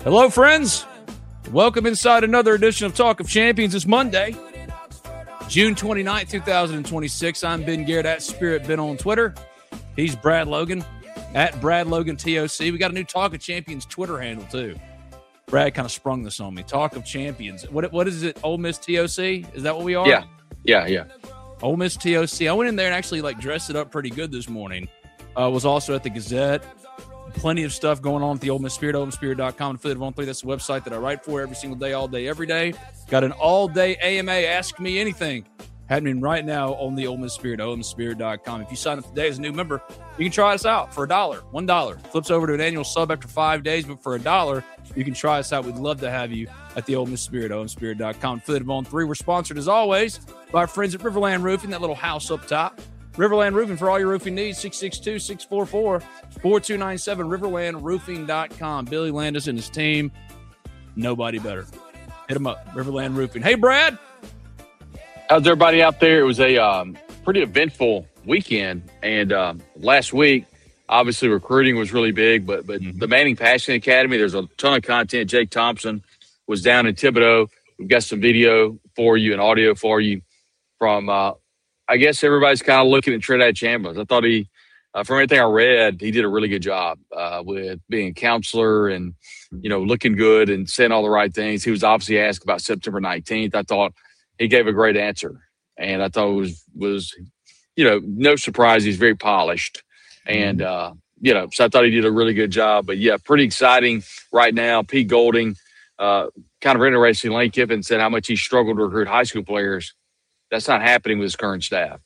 Hello, friends. Welcome inside another edition of Talk of Champions. It's Monday, June 29th, 2026. I'm Ben Garrett at Spirit Ben on Twitter. He's Brad Logan at Brad Logan TOC. We got a new Talk of Champions Twitter handle, too. Brad kind of sprung this on me. Talk of Champions. What is it? Ole Miss TOC? Is that what we are? Yeah. Ole Miss TOC. I went in there and actually dressed it up pretty good this morning. Was also at the Gazette. Plenty of stuff going on at the Ole Miss Spirit, OleMissSpirit.com, affiliate of On3. That's the website that I write for every single day, all day, every day. Got an all-day AMA, Ask Me Anything, happening right now on the Ole Miss Spirit, OleMissSpirit.com. If you sign up today as a new member, you can try us out for $1. $1. Flips over to an annual sub after 5 days, but for $1, you can try us out. We'd love to have you at the Ole Miss Spirit, OleMissSpirit.com, affiliate of On3. We're sponsored, as always, by our friends at Riverland Roofing, that little house up top. Riverland Roofing for all your roofing needs, 662-644-4297, riverlandroofing.com. Billy Landis and his team, nobody better. Hit them up, Riverland Roofing. Hey, Brad. How's everybody out there? It was a pretty eventful weekend, and last week, obviously recruiting was really big, but the Manning Passing Academy, there's a ton of content. Jake Thompson was down in Thibodaux. We've got some video for you and audio for you from I guess everybody's kind of looking at Trinidad Chambliss. I thought he, from everything I read, he did a really good job with being a counselor and, looking good and saying all the right things. He was obviously asked about September 19th. I thought he gave a great answer. And I thought it was no surprise. He's very polished. And, so I thought he did a really good job. But, yeah, pretty exciting right now. Pete Golding, kind of interesting. Lane Kiffin said how much he struggled to recruit high school players. That's not happening with his current staff.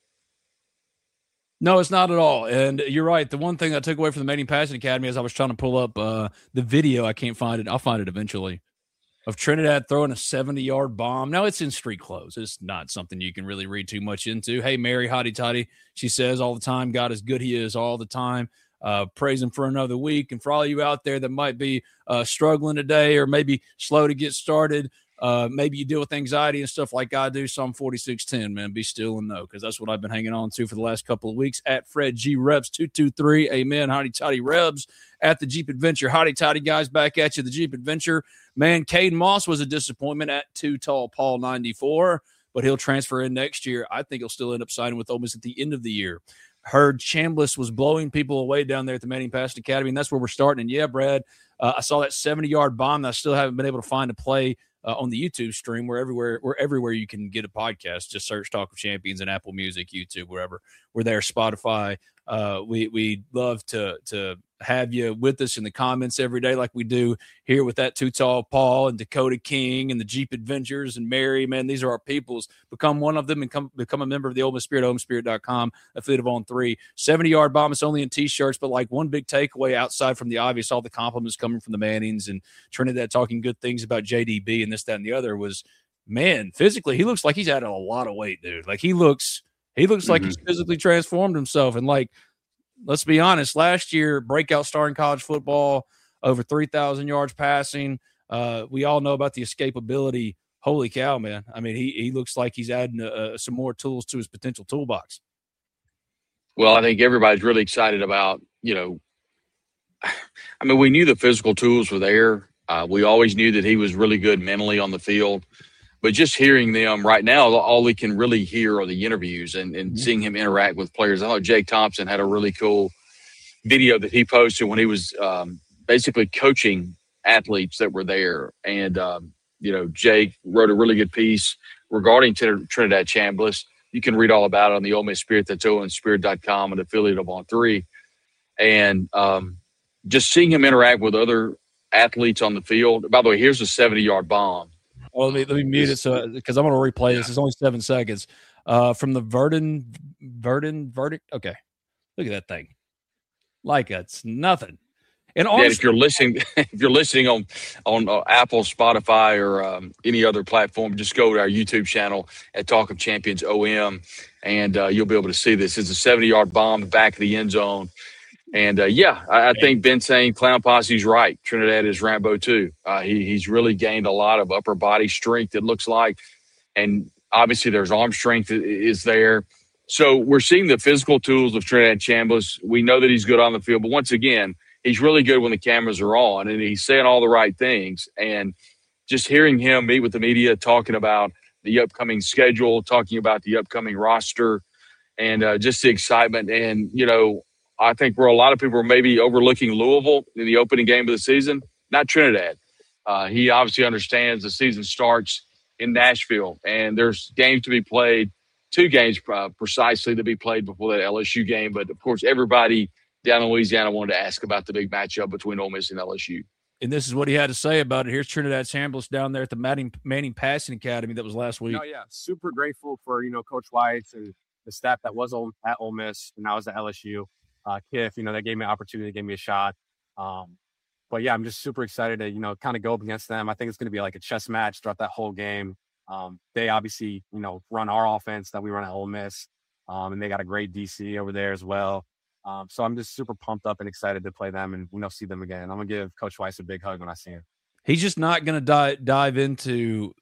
No, it's not at all. And you're right. The one thing I took away from the Manning Passing Academy is I was trying to pull up the video. I can't find it. I'll find it eventually. Of Trinidad throwing a 70-yard bomb. Now, it's in street clothes. It's not something you can really read too much into. Hey, Mary, hotty toddy. She says all the time, God is good. He is all the time. Praise him for another week. And for all you out there that might be struggling today or maybe slow to get started, maybe you deal with anxiety and stuff like I do. Psalm 46:10, man, be still and know, because that's what I've been hanging on to for the last couple of weeks. At Fred G Rebs 223, amen. Hotty toddy Rebs at the Jeep Adventure. Hotty toddy guys, back at you. The Jeep Adventure, man. Caden Moss was a disappointment at Too Tall Paul 94, but he'll transfer in next year. I think he'll still end up signing with Ole Miss at the end of the year. Heard Chambliss was blowing people away down there at the Manning Passing Academy, and that's where we're starting. And yeah, Brad, I saw that 70-yard bomb that I still haven't been able to find a play on the YouTube stream. We're everywhere you can get a podcast. Just search Talk of Champions and Apple Music, YouTube, wherever. We're there, Spotify. We love to have you with us in the comments every day, like we do here with that Too Tall Paul and Dakota King and the Jeep Adventures and Mary. Man, these are our peoples. Become one of them and become a member of the Ole Miss Spirit, OleMissSpirit.com, affiliate of On3. 70-yard bomb. It's only in T-shirts, but one big takeaway outside from the obvious, all the compliments coming from the Mannings and Trinidad talking good things about JDB and this, that, and the other was, man, physically, he looks like he's added a lot of weight, dude. He looks like he's physically transformed himself. And let's be honest, last year, breakout star in college football, over 3,000 yards passing. We all know about the escapability. Holy cow, man. I mean, he looks like he's adding some more tools to his potential toolbox. Well, I think everybody's really excited about, we knew the physical tools were there. We always knew that he was really good mentally on the field. But just hearing them right now, all we can really hear are the interviews and seeing him interact with players. I thought Jake Thompson had a really cool video that he posted when he was basically coaching athletes that were there. And, Jake wrote a really good piece regarding Trinidad Chambliss. You can read all about it on the Ole Miss Spirit. That's OleMissSpirit.com, an affiliate of On3. And just seeing him interact with other athletes on the field. By the way, here's a 70-yard bomb. Well, let me mute it because I'm going to replay this. It's only 7 seconds. From the Verdon verdict. Okay, look at that thing. It's nothing. And honestly, if you're listening on Apple, Spotify, or any other platform, just go to our YouTube channel at Talk of Champions OM, and you'll be able to see this. It's a 70-yard bomb in the back of the end zone. And, I think Ben saying Clown Posse's right. Trinidad is Rambo, too. He's really gained a lot of upper body strength, it looks like. And obviously there's arm strength is there. So we're seeing the physical tools of Trinidad Chambliss. We know that he's good on the field. But once again, he's really good when the cameras are on, and he's saying all the right things. And just hearing him meet with the media, talking about the upcoming schedule, talking about the upcoming roster, and just the excitement. And, I think where a lot of people are maybe overlooking Louisville in the opening game of the season, not Trinidad. He obviously understands the season starts in Nashville, and there's games to be played, 2 games precisely to be played before that LSU game. But, of course, everybody down in Louisiana wanted to ask about the big matchup between Ole Miss and LSU. And this is what he had to say about it. Here's Trinidad Chambliss down there at the Manning Passing Academy that was last week. Oh, yeah. Super grateful for, Coach Weiss and the staff that was at Ole Miss and I was at LSU. Kiff, they gave me an opportunity, they gave me a shot. But, yeah, I'm just super excited to, kind of go up against them. I think it's going to be like a chess match throughout that whole game. They obviously, run our offense that we run at Ole Miss, and they got a great DC over there as well. So I'm just super pumped up and excited to play them and, see them again. I'm going to give Coach Weiss a big hug when I see him. He's just not going to dive into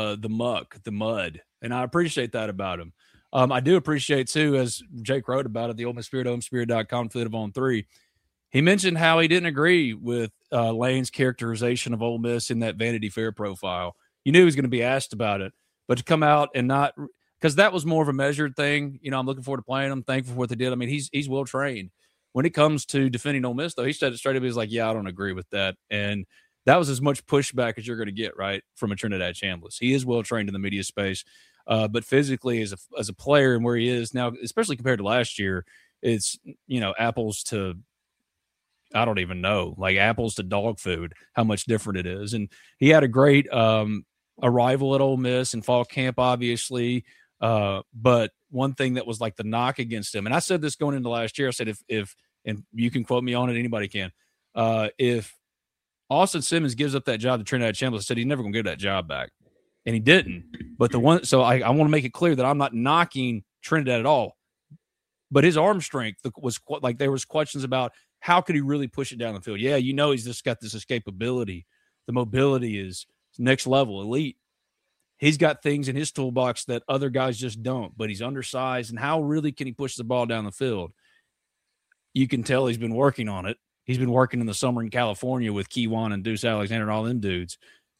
the mud, and I appreciate that about him. I do appreciate, too, as Jake wrote about it, the Ole Miss Spirit, OleMissSpirit.com, affiliate of On 3. He mentioned how he didn't agree with Lane's characterization of Ole Miss in that Vanity Fair profile. You knew he was going to be asked about it, but to come out and not – because that was more of a measured thing. I'm looking forward to playing them, thankful for what they did. I mean, he's well-trained. When it comes to defending Ole Miss, though, he said it straight up. He was like, yeah, I don't agree with that. And that was as much pushback as you're going to get, right, from a Trinidad Chambliss. He is well-trained in the media space. But physically, as a player and where he is now, especially compared to last year, it's, apples to – I don't even know, like apples to dog food, how much different it is. And he had a great arrival at Ole Miss and fall camp, obviously. But one thing that was like the knock against him, and I said this going into last year, I said, if and you can quote me on it, anybody can, if Austin Simmons gives up that job to Trinidad Chambliss, I said he's never going to give that job back. And he didn't. But so I want to make it clear that I'm not knocking Trinidad at all. But his arm strength was like, there was questions about how could he really push it down the field? Yeah, he's just got this escapability. The mobility is next level, elite. He's got things in his toolbox that other guys just don't, but he's undersized. And how really can he push the ball down the field? You can tell he's been working on it. He's been working in the summer in California with Keywan and Deuce Alexander and all them dudes.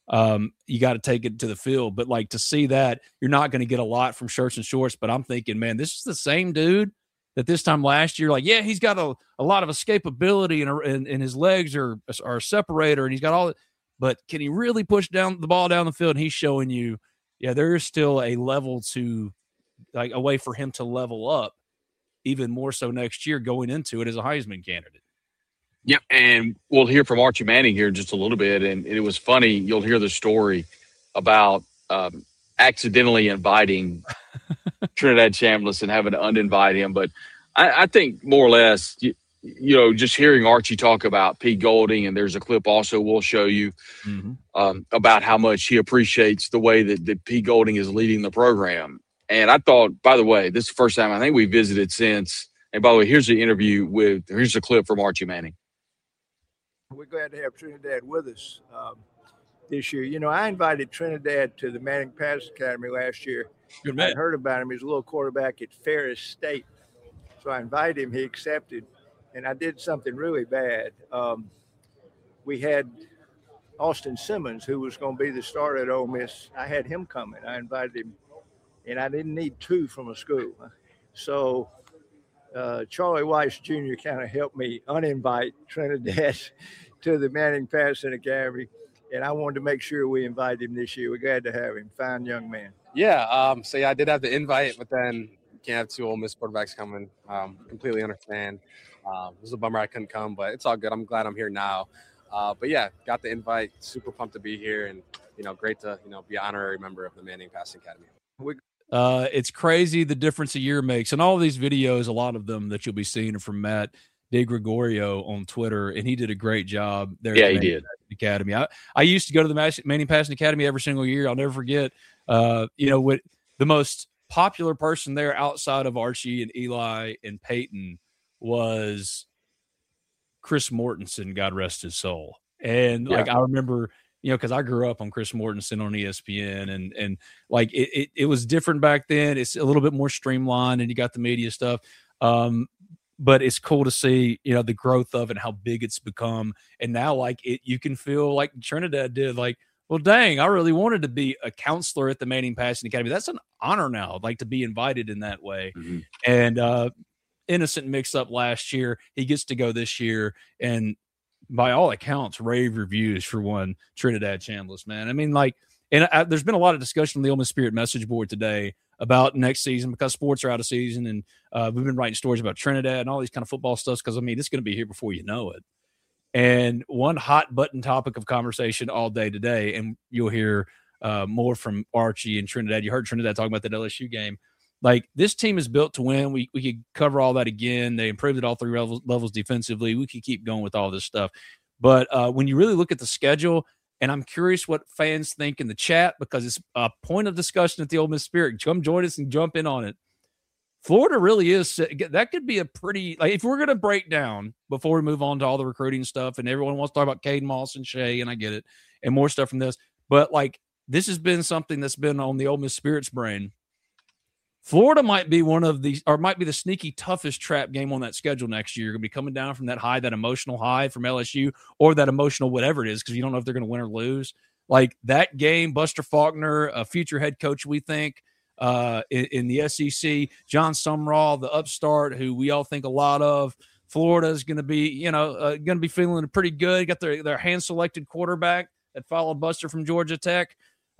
You got to take it to the field. But, like, to see that, you're not going to get a lot from Shirts and Shorts. But I'm thinking, man, this is the same dude that this time last year, like, yeah, he's got a lot of escapability and his legs are separator and he's got all – but can he really push down the ball down the field? And he's showing you, yeah, there is still a level to – like a way for him to level up even more so next year going into it as a Heisman candidate. Yep, and we'll hear from Archie Manning here in just a little bit. And it was funny. You'll hear the story about accidentally inviting Trinidad Chambliss and having to uninvite him. But I think more or less, just hearing Archie talk about Pete Golding, and there's a clip also we'll show you about how much he appreciates the way that Pete Golding is leading the program. And I thought, by the way, this is the first time I think we visited since. And by the way, here's the clip from Archie Manning. We're glad to have Trinidad with us this year. I invited Trinidad to the Manning Passing Academy last year. I heard about him. He's a little quarterback at Ferris State. So I invited him. He accepted. And I did something really bad. We had Austin Simmons, who was going to be the starter at Ole Miss. I had him coming. I invited him. And I didn't need 2 from a school. So Charlie Weiss Jr. kind of helped me uninvite Trinidad to the Manning Passing Academy. And I wanted to make sure we invite him this year. We're glad to have him. Fine young man. Yeah. So, yeah, I did have the invite, but then you can't have 2 Ole Miss quarterbacks coming. Completely understand. It was a bummer I couldn't come, but it's all good. I'm glad I'm here now. But, yeah, got the invite. Super pumped to be here. And, great to, be an honorary member of the Manning Passing Academy. It's crazy the difference a year makes. And all of these videos, a lot of them that you'll be seeing are from Matt DeGregorio on Twitter, and he did a great job there. Yeah, he did. Academy. I used to go to the Manning Passing Academy every single year. I'll never forget. What the most popular person there outside of Archie and Eli and Peyton was Chris Mortensen, God rest his soul. And I remember, because I grew up on Chris Mortensen on ESPN, and like it was different back then. It's a little bit more streamlined, and you got the media stuff. but it's cool to see, the growth of it and how big it's become. And now, like, you can feel like Trinidad did, like, well, dang, I really wanted to be a counselor at the Manning Passing Academy. That's an honor now, like, to be invited in that way. Mm-hmm. And innocent mix-up last year. He gets to go this year, and by all accounts, rave reviews for one Trinidad Chambliss, man. I mean, like, and there's been a lot of discussion on the Ole Miss Spirit message board today about next season because sports are out of season, and we've been writing stories about Trinidad and all these kind of football stuff because, I mean, it's going to be here before you know it. And one hot button topic of conversation all day today, and you'll hear more from Archie and Trinidad. You heard Trinidad talking about that LSU game. Like, this team is built to win. We could cover all that again. They improved at all three levels defensively. We could keep going with all this stuff. But when you really look at the schedule, and I'm curious what fans think in the chat because it's a point of discussion at the Ole Miss Spirit. Come join us and jump in on it. Florida really is – that could be a pretty – like, if we're going to break down before we move on to all the recruiting stuff, and everyone wants to talk about Caden Moss and Shea, and I get it, and more stuff from this. But, like, this has been something that's been on the Ole Miss Spirit's brain. Florida might be one of these, or might be the sneaky toughest trap game on that schedule next year. You're going to be coming down from that high, that emotional high from LSU, or that emotional whatever it is, because you don't know if they're going to win or lose. Like, that game, Buster Faulkner, a future head coach, we think, in the SEC, John Sumrall, the upstart, who we all think a lot of. Florida is going to be, going to be feeling pretty good. Got their hand-selected quarterback that followed Buster from Georgia Tech.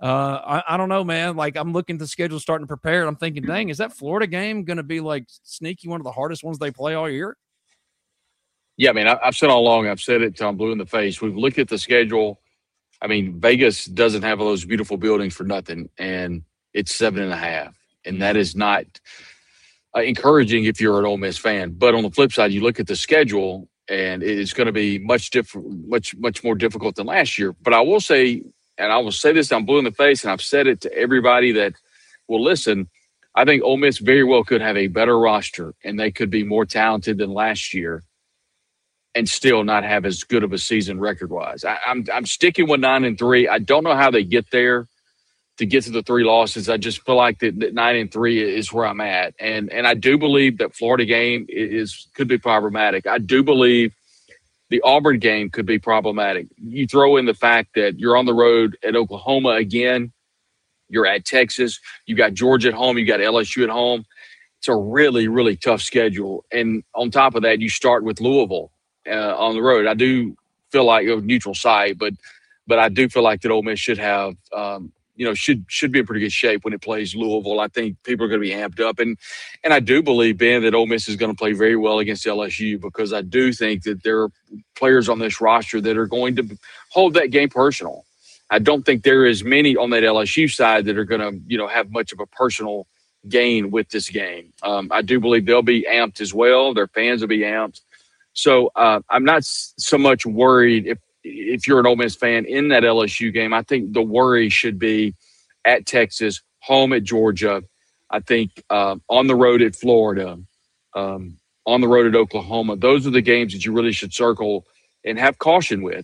I don't know, man. Like, I'm looking at the schedule, starting to prepare, and I'm thinking, dang, is that Florida game going to be, like, sneaky one of the hardest ones they play all year? Yeah, I mean, I've said all along, I've said it till I'm blue in the face. We've looked at the schedule. I mean, Vegas doesn't have all those beautiful buildings for nothing, and it's 7.5, and that is not encouraging if you're an Ole Miss fan. But on the flip side, you look at the schedule, and it's going to be much more difficult than last year. But I will say, and I will say this, I'm blue in the face, and I've said it to everybody that will listen, I think Ole Miss very well could have a better roster, and they could be more talented than last year and still not have as good of a season record-wise. I'm sticking with 9-3. I don't know how they get there to get to the 3 losses. I just feel like that 9-3 is where I'm at. And I do believe that Florida game could be problematic. I do believe the Auburn game could be problematic. You throw in the fact that you're on the road at Oklahoma again. You're at Texas. You got Georgia at home. You got LSU at home. It's a really, really tough schedule. And on top of that, you start with Louisville on the road. I do feel like a neutral site, but I do feel like that Ole Miss should have should be in pretty good shape when it plays Louisville. I think people are going to be amped up. And I do believe, Ben, that Ole Miss is going to play very well against LSU because I do think that there are players on this roster that are going to hold that game personal. I don't think there is many on that LSU side that are going to, have much of a personal gain with this game. I do believe they'll be amped as well. Their fans will be amped. So I'm not so much worried if you're an Ole Miss fan in that LSU game. I think the worry should be at Texas, home at Georgia. I think on the road at Florida, on the road at Oklahoma. Those are the games that you really should circle and have caution with.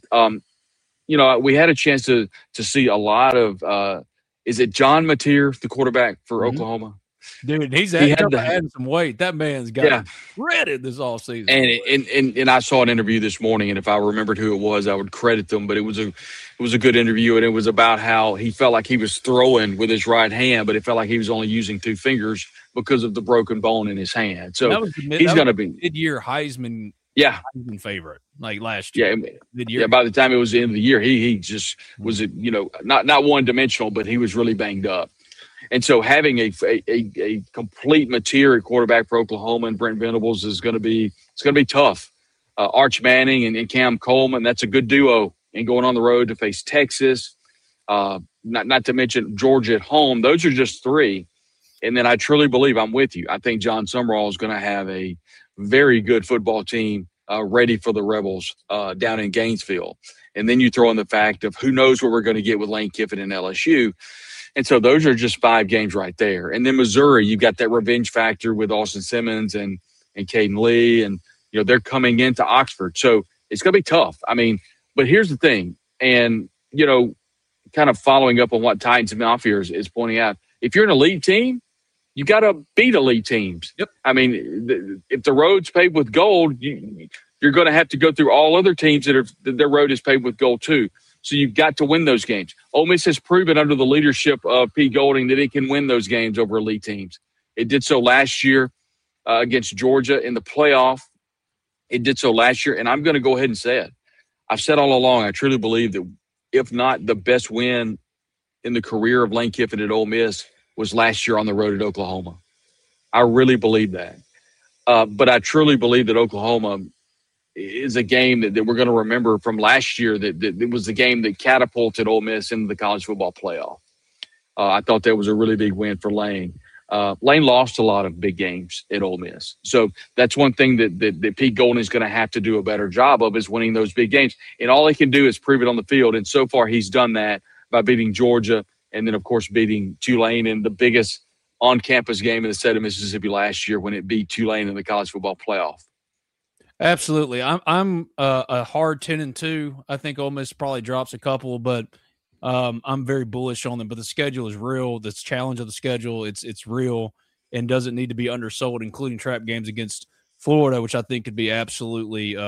We had a chance to see a lot of is it John Mateer, the quarterback for Oklahoma? Dude, he's adding some weight. That man's got shredded this offseason. And I saw an interview this morning, and if I remembered who it was, I would credit them. But it was a good interview, and it was about how he felt like he was throwing with his right hand, but it felt like he was only using 2 fingers because of the broken bone in his hand. So he's going to be mid-year Heisman. Yeah, Heisman favorite like last year. Mid-year. Yeah. By the time it was the end of the year, he just was not one-dimensional, but he was really banged up. And so having a complete material quarterback for Oklahoma and Brent Venables is going to be tough. Arch Manning and Cam Coleman, that's a good duo. And going on the road to face Texas, not to mention Georgia at home, those are just 3. And then I truly believe I'm with you. I think John Sumrall is going to have a very good football team ready for the Rebels down in Gainesville. And then you throw in the fact of who knows what we're going to get with Lane Kiffin and LSU. And so those are just 5 games right there. And then Missouri, you've got that revenge factor with Austin Simmons and Caden Lee. And, they're coming into Oxford. So it's going to be tough. I mean, but here's the thing. And, kind of following up on what Titans and Mountaineers is pointing out, if you're an elite team, You got to beat elite teams. Yep. I mean, if the road's paved with gold, you're going to have to go through all other teams that their road is paved with gold too. So you've got to win those games. Ole Miss has proven under the leadership of Pete Golding that it can win those games over elite teams. It did so last year against Georgia in the playoff. It did so last year, and I'm going to go ahead and say it. I've said all along, I truly believe that if not the best win in the career of Lane Kiffin at Ole Miss was last year on the road at Oklahoma. I really believe that. But I truly believe that Oklahoma is a game that we're going to remember from last year, that it was the game that catapulted Ole Miss into the college football playoff. I thought that was a really big win for Lane. Lane lost a lot of big games at Ole Miss. So that's one thing that Pete Golding is going to have to do a better job of, is winning those big games. And all he can do is prove it on the field. And so far he's done that by beating Georgia and then, of course, beating Tulane in the biggest on-campus game in the state of Mississippi last year when it beat Tulane in the college football playoff. Absolutely. I'm a hard 10-2. I think Ole Miss probably drops a couple, but I'm very bullish on them. But the schedule is real. This challenge of the schedule, it's real and doesn't need to be undersold, including trap games against Florida, which I think could be absolutely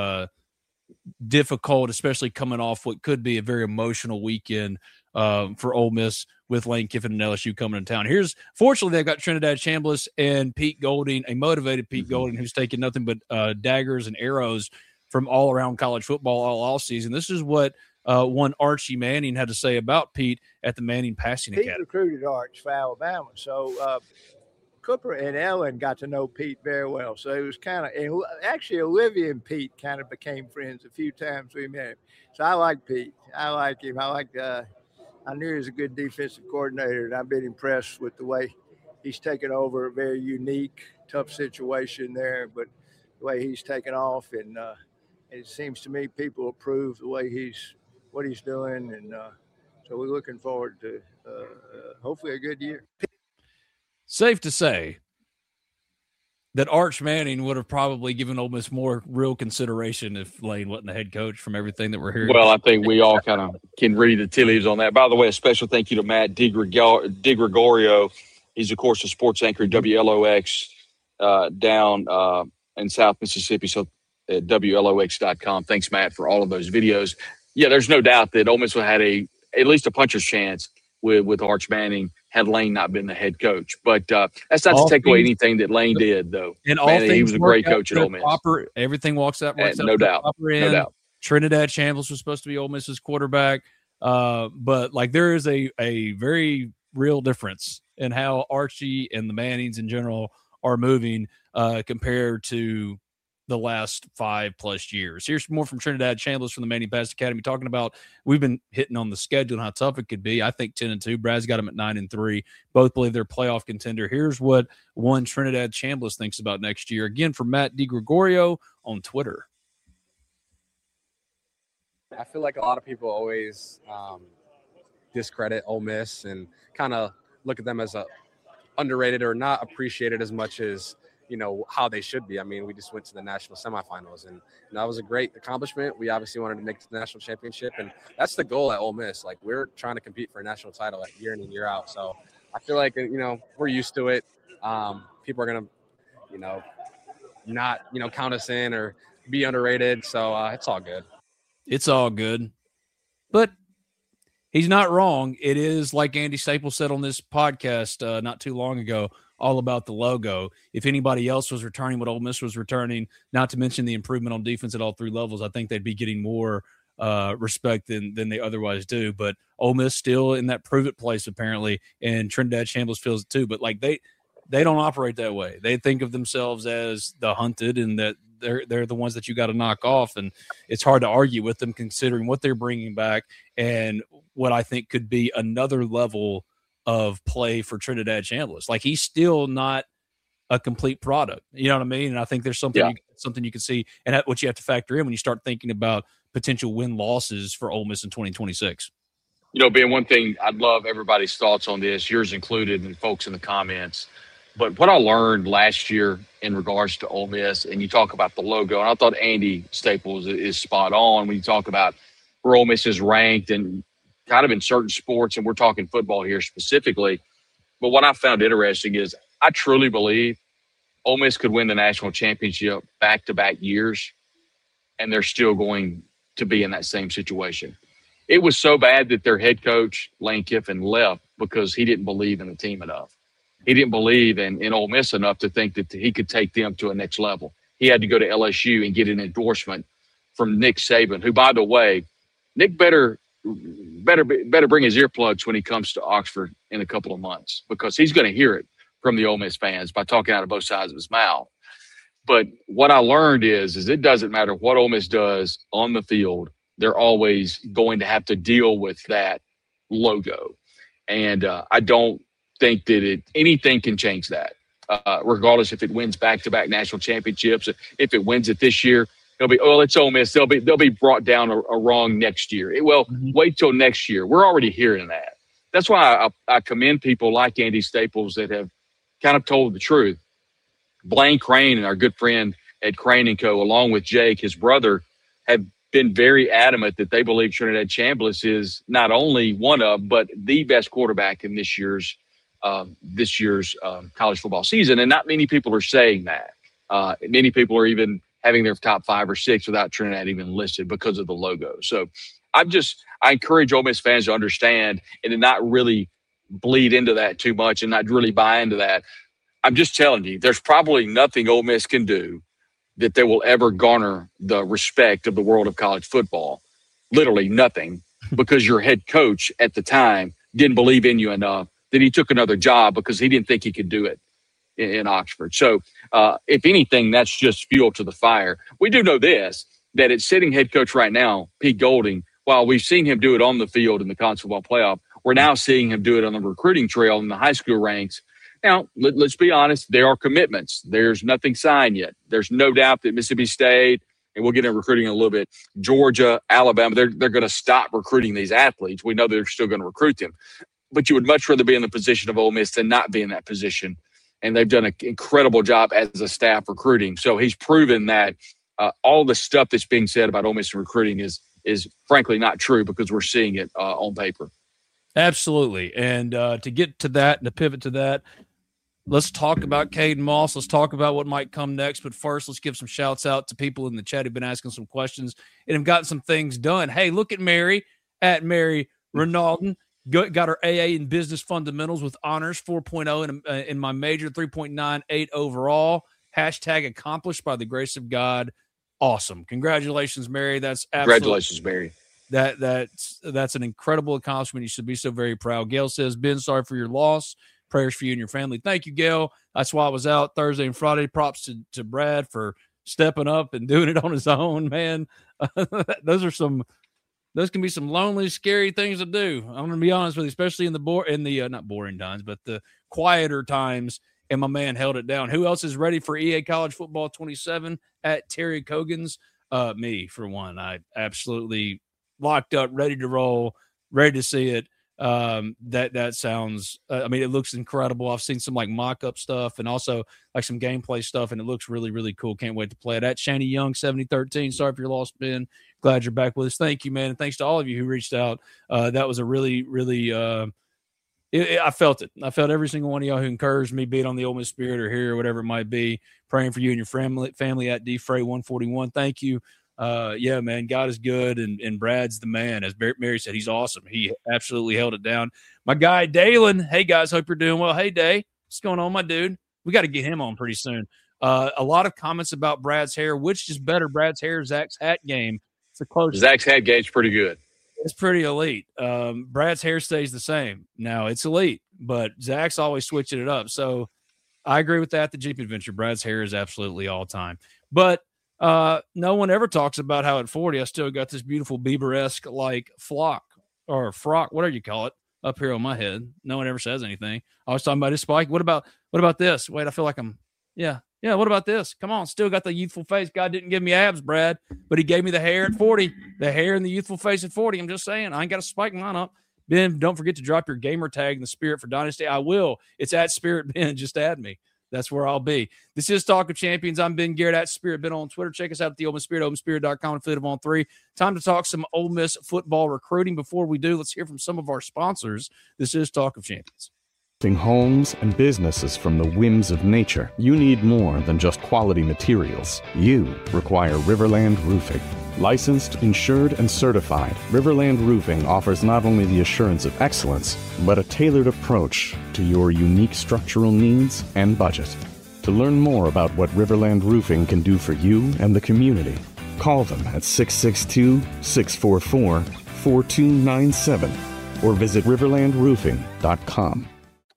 difficult, especially coming off what could be a very emotional weekend for Ole Miss with Lane Kiffin and LSU coming to town. Fortunately, they've got Trinidad Chambliss and Pete Golding, a motivated Pete Golding who's taken nothing but daggers and arrows from all around college football all season. This is what one Archie Manning had to say about Pete at the Manning Passing Academy. Pete recruited Arch for Alabama, so Cooper and Ellen got to know Pete very well. So it was kind of – actually, Olivia and Pete kind of became friends a few times we met him. So I like Pete. I like him. I knew he was a good defensive coordinator, and I've been impressed with the way he's taken over a very unique, tough situation there, but the way he's taken off, and it seems to me people approve the way what he's doing, and so we're looking forward to hopefully a good year. Safe to say that Arch Manning would have probably given Ole Miss more real consideration if Lane wasn't the head coach, from everything that we're hearing. Well, I think we all kind of can read the tea leaves on that. By the way, a special thank you to Matt DiGregorio. He's, of course, a sports anchor at WLOX down in South Mississippi, so at WLOX.com. Thanks, Matt, for all of those videos. Yeah, there's no doubt that Ole Miss would have had at least a puncher's chance with Arch Manning had Lane not been the head coach. But that's not to take away anything that Lane did, though. And all he was a great coach at Ole Miss. Everything works out. No doubt. No doubt. Trinidad Chambliss was supposed to be Ole Miss's quarterback. But there is a very real difference in how Archie and the Mannings in general are moving compared to the last 5+ years. Here's more from Trinidad Chambliss from the Manning Passing Academy, talking about, we've been hitting on the schedule and how tough it could be. I think 10-2. Brad's got them at 9-3. Both believe they're a playoff contender. Here's what one Trinidad Chambliss thinks about next year. Again, from Matt DiGregorio on Twitter. I feel like a lot of people always discredit Ole Miss and kind of look at them as a underrated or not appreciated as much as how they should be. I mean, we just went to the national semifinals, and that was a great accomplishment. We obviously wanted to make the national championship, and that's the goal at Ole Miss. We're trying to compete for a national title year in and year out. So I feel like, we're used to it. People are going to, not, count us in or be underrated. So it's all good. It's all good. But he's not wrong. It is, like Andy Staples said on this podcast not too long ago, all about the logo. If anybody else was returning what Ole Miss was returning, not to mention the improvement on defense at all three levels, I think they'd be getting more respect than they otherwise do. But Ole Miss still in that prove it place, apparently, and Trinidad Chambliss feels it too. But they don't operate that way. They think of themselves as the hunted, and that they're the ones that you got to knock off. And it's hard to argue with them considering what they're bringing back and what I think could be another level of play for Trinidad Chambliss. He's still not a complete product. You know what I mean? And I think there's something you can see, and what you have to factor in when you start thinking about potential win-losses for Ole Miss in 2026. Ben, one thing I'd love everybody's thoughts on this, yours included, and folks in the comments. But what I learned last year in regards to Ole Miss, and you talk about the logo, and I thought Andy Staples is spot on when you talk about where Ole Miss is ranked and kind of in certain sports, and we're talking football here specifically. But what I found interesting is I truly believe Ole Miss could win the national championship back-to-back years, and they're still going to be in that same situation. It was so bad that their head coach, Lane Kiffin, left because he didn't believe in the team enough. He didn't believe in Ole Miss enough to think that he could take them to a next level. He had to go to LSU and get an endorsement from Nick Saban, who, by the way, Nick better bring his earplugs when he comes to Oxford in a couple of months, because he's going to hear it from the Ole Miss fans by talking out of both sides of his mouth. But what I learned is it doesn't matter what Ole Miss does on the field, they're always going to have to deal with that logo. And I don't think that anything can change that, regardless if it wins back-to-back national championships. If it wins it this year, it'll be, it's Ole Miss. They'll be brought down a wrong next year. Wait till next year. We're already hearing that. That's why I commend people like Andy Staples that have kind of told the truth. Blaine Crane and our good friend at Crane & Co., along with Jake, his brother, have been very adamant that they believe Trinidad Chambliss is not only one of, but the best quarterback in this year's college football season. And not many people are saying that. Many people are even having their top 5 or 6 without Trinidad even listed because of the logo. So I encourage Ole Miss fans to understand and to not really bleed into that too much and not really buy into that. I'm just telling you, there's probably nothing Ole Miss can do that they will ever garner the respect of the world of college football. Literally nothing, because your head coach at the time didn't believe in you enough that he took another job because he didn't think he could do it in Oxford. So if anything, that's just fuel to the fire. We do know this, that it's sitting head coach right now, Pete Golding, while we've seen him do it on the field in the college football playoff, we're now seeing him do it on the recruiting trail in the high school ranks. Now, let's be honest, there are commitments. There's nothing signed yet. There's no doubt that Mississippi State, and we'll get into recruiting in a little bit, Georgia, Alabama, they're going to stop recruiting these athletes. We know they're still going to recruit them. But you would much rather be in the position of Ole Miss than not be in that position. And they've done an incredible job as a staff recruiting. So he's proven that all the stuff that's being said about Ole Miss recruiting is frankly not true, because we're seeing it on paper. Absolutely. And to get to that and to pivot to that, let's talk about Caden Moss. Let's talk about what might come next. But first, let's give some shouts out to people in the chat who've been asking some questions and have gotten some things done. Hey, look at Mary, at Mary Ronalden. Got her AA in business fundamentals with honors 4.0 in my major, 3.98 overall. Hashtag accomplished by the grace of God. Awesome. Congratulations, Mary. That's congratulations, Mary. That's an incredible accomplishment. You should be so very proud. Gail says, Ben, sorry for your loss. Prayers for you and your family. Thank you, Gail. That's why I was out Thursday and Friday. Props to Brad for stepping up and doing it on his own, man. Those can be some lonely, scary things to do. I'm going to be honest with you, especially in the not boring times, but the quieter times. And my man held it down. Who else is ready for EA College Football 27 at Terry Cogan's? Me, for one. I absolutely locked up, ready to roll, ready to see it. That sounds, it looks incredible. I've seen some like mock-up stuff and also like some gameplay stuff, and it looks really, really cool. Can't wait to play it. At Shani Young 7013. Sorry for your loss, Ben. Glad you're back with us. Thank you, man. And thanks to all of you who reached out. That was a really, really, I felt it. I felt every single one of y'all who encouraged me, be it on the Ole Miss Spirit or here or whatever it might be, praying for you and your family at DFray 141. Thank you. Yeah, man, God is good, and Brad's the man. As Mary said, he's awesome. He absolutely held it down. My guy, Dalen. Hey, guys, hope you're doing well. Hey, Day, what's going on, my dude? We got to get him on pretty soon. A lot of comments about Brad's hair. Which is better, Brad's hair or Zach's hat game? It's a close. Zach's hat game's pretty good. It's pretty elite. Brad's hair stays the same. Now, it's elite, but Zach's always switching it up. So I agree with that. The Jeep Adventure, Brad's hair is absolutely all time. But no one ever talks about how at 40 I still got this beautiful Bieber-esque like flock or frock, whatever you call it, up here on my head. No one ever says anything. I was talking about his spike. What about this? Wait, I feel like yeah, what about this? Come on, still got the youthful face. God didn't give me abs, Brad, but he gave me the hair at 40. The hair and the youthful face at 40. I'm just saying, I ain't got to spike mine up. Ben, don't forget to drop your gamer tag in the Spirit for Dynasty. I will. It's at Spirit Ben. Just add me. That's where I'll be. This is Talk of Champions. I'm Ben Garrett at Spirit Ben on Twitter. Check us out at the Ole Miss Spirit, OleMissSpirit.com, affiliate of On 3. Time to talk some Ole Miss football recruiting. Before we do, let's hear from some of our sponsors. This is Talk of Champions. Homes and businesses from the whims of nature. You need more than just quality materials. You require Riverland Roofing. Licensed, insured, and certified, Riverland Roofing offers not only the assurance of excellence, but a tailored approach to your unique structural needs and budget. To learn more about what Riverland Roofing can do for you and the community, call them at 662-644-4297 or visit riverlandroofing.com.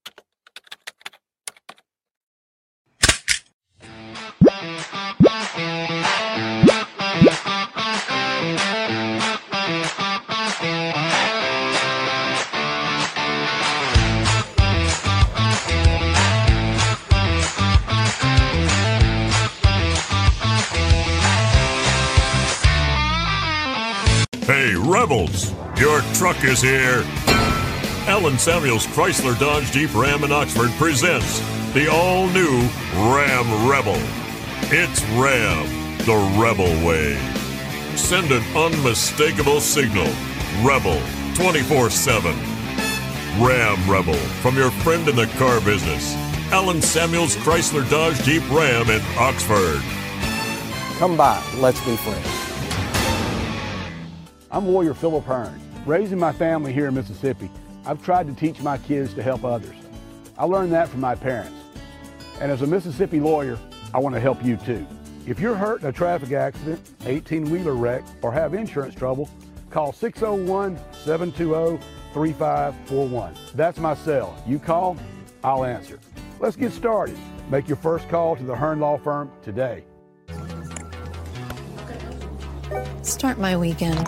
Hey, Rebels, your truck is here. Allen Samuels Chrysler Dodge Jeep Ram in Oxford presents the all-new Ram Rebel. It's Ram, the Rebel way. Send an unmistakable signal. Rebel 24/7. Ram Rebel from your friend in the car business. Allen Samuels Chrysler Dodge Jeep Ram in Oxford. Come by, let's be friends. I'm Warrior Philip Hearn. Raising my family here in Mississippi, I've tried to teach my kids to help others. I learned that from my parents. And as a Mississippi lawyer, I want to help you too. If you're hurt in a traffic accident, 18-wheeler wreck, or have insurance trouble, call 601-720-3541. That's my cell. You call, I'll answer. Let's get started. Make your first call to the Hearn Law Firm today. Start my weekend.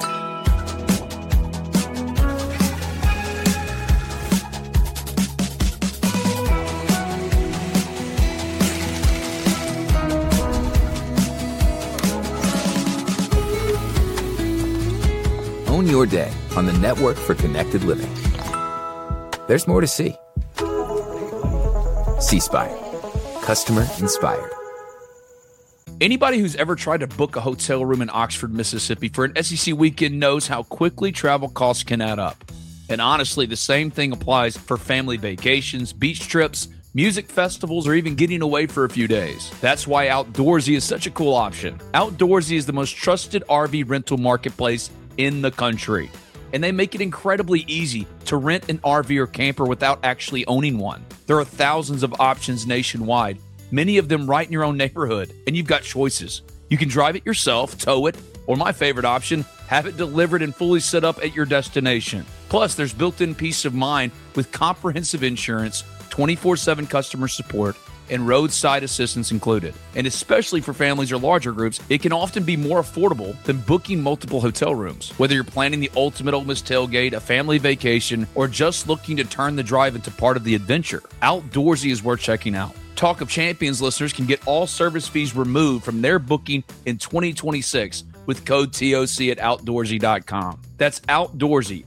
Own your day on the Network for Connected Living. There's more to see. C-Spire. Customer inspired. Anybody who's ever tried to book a hotel room in Oxford, Mississippi for an SEC weekend knows how quickly travel costs can add up. And honestly, the same thing applies for family vacations, beach trips, music festivals, or even getting away for a few days. That's why Outdoorsy is such a cool option. Outdoorsy is the most trusted RV rental marketplace in the country, and they make it incredibly easy to rent an RV or camper without actually owning one. There are thousands of options nationwide, many of them right in your own neighborhood, and you've got choices. You can drive it yourself, tow it, or my favorite option, have it delivered and fully set up at your destination. Plus, there's built-in peace of mind with comprehensive insurance, 24/7 customer support, and roadside assistance included. And especially for families or larger groups, it can often be more affordable than booking multiple hotel rooms. Whether you're planning the ultimate Ole Miss tailgate, a family vacation, or just looking to turn the drive into part of the adventure, Outdoorsy is worth checking out. Talk of Champions listeners can get all service fees removed from their booking in 2026 with code TOC at Outdoorsy.com. That's Outdoorsy,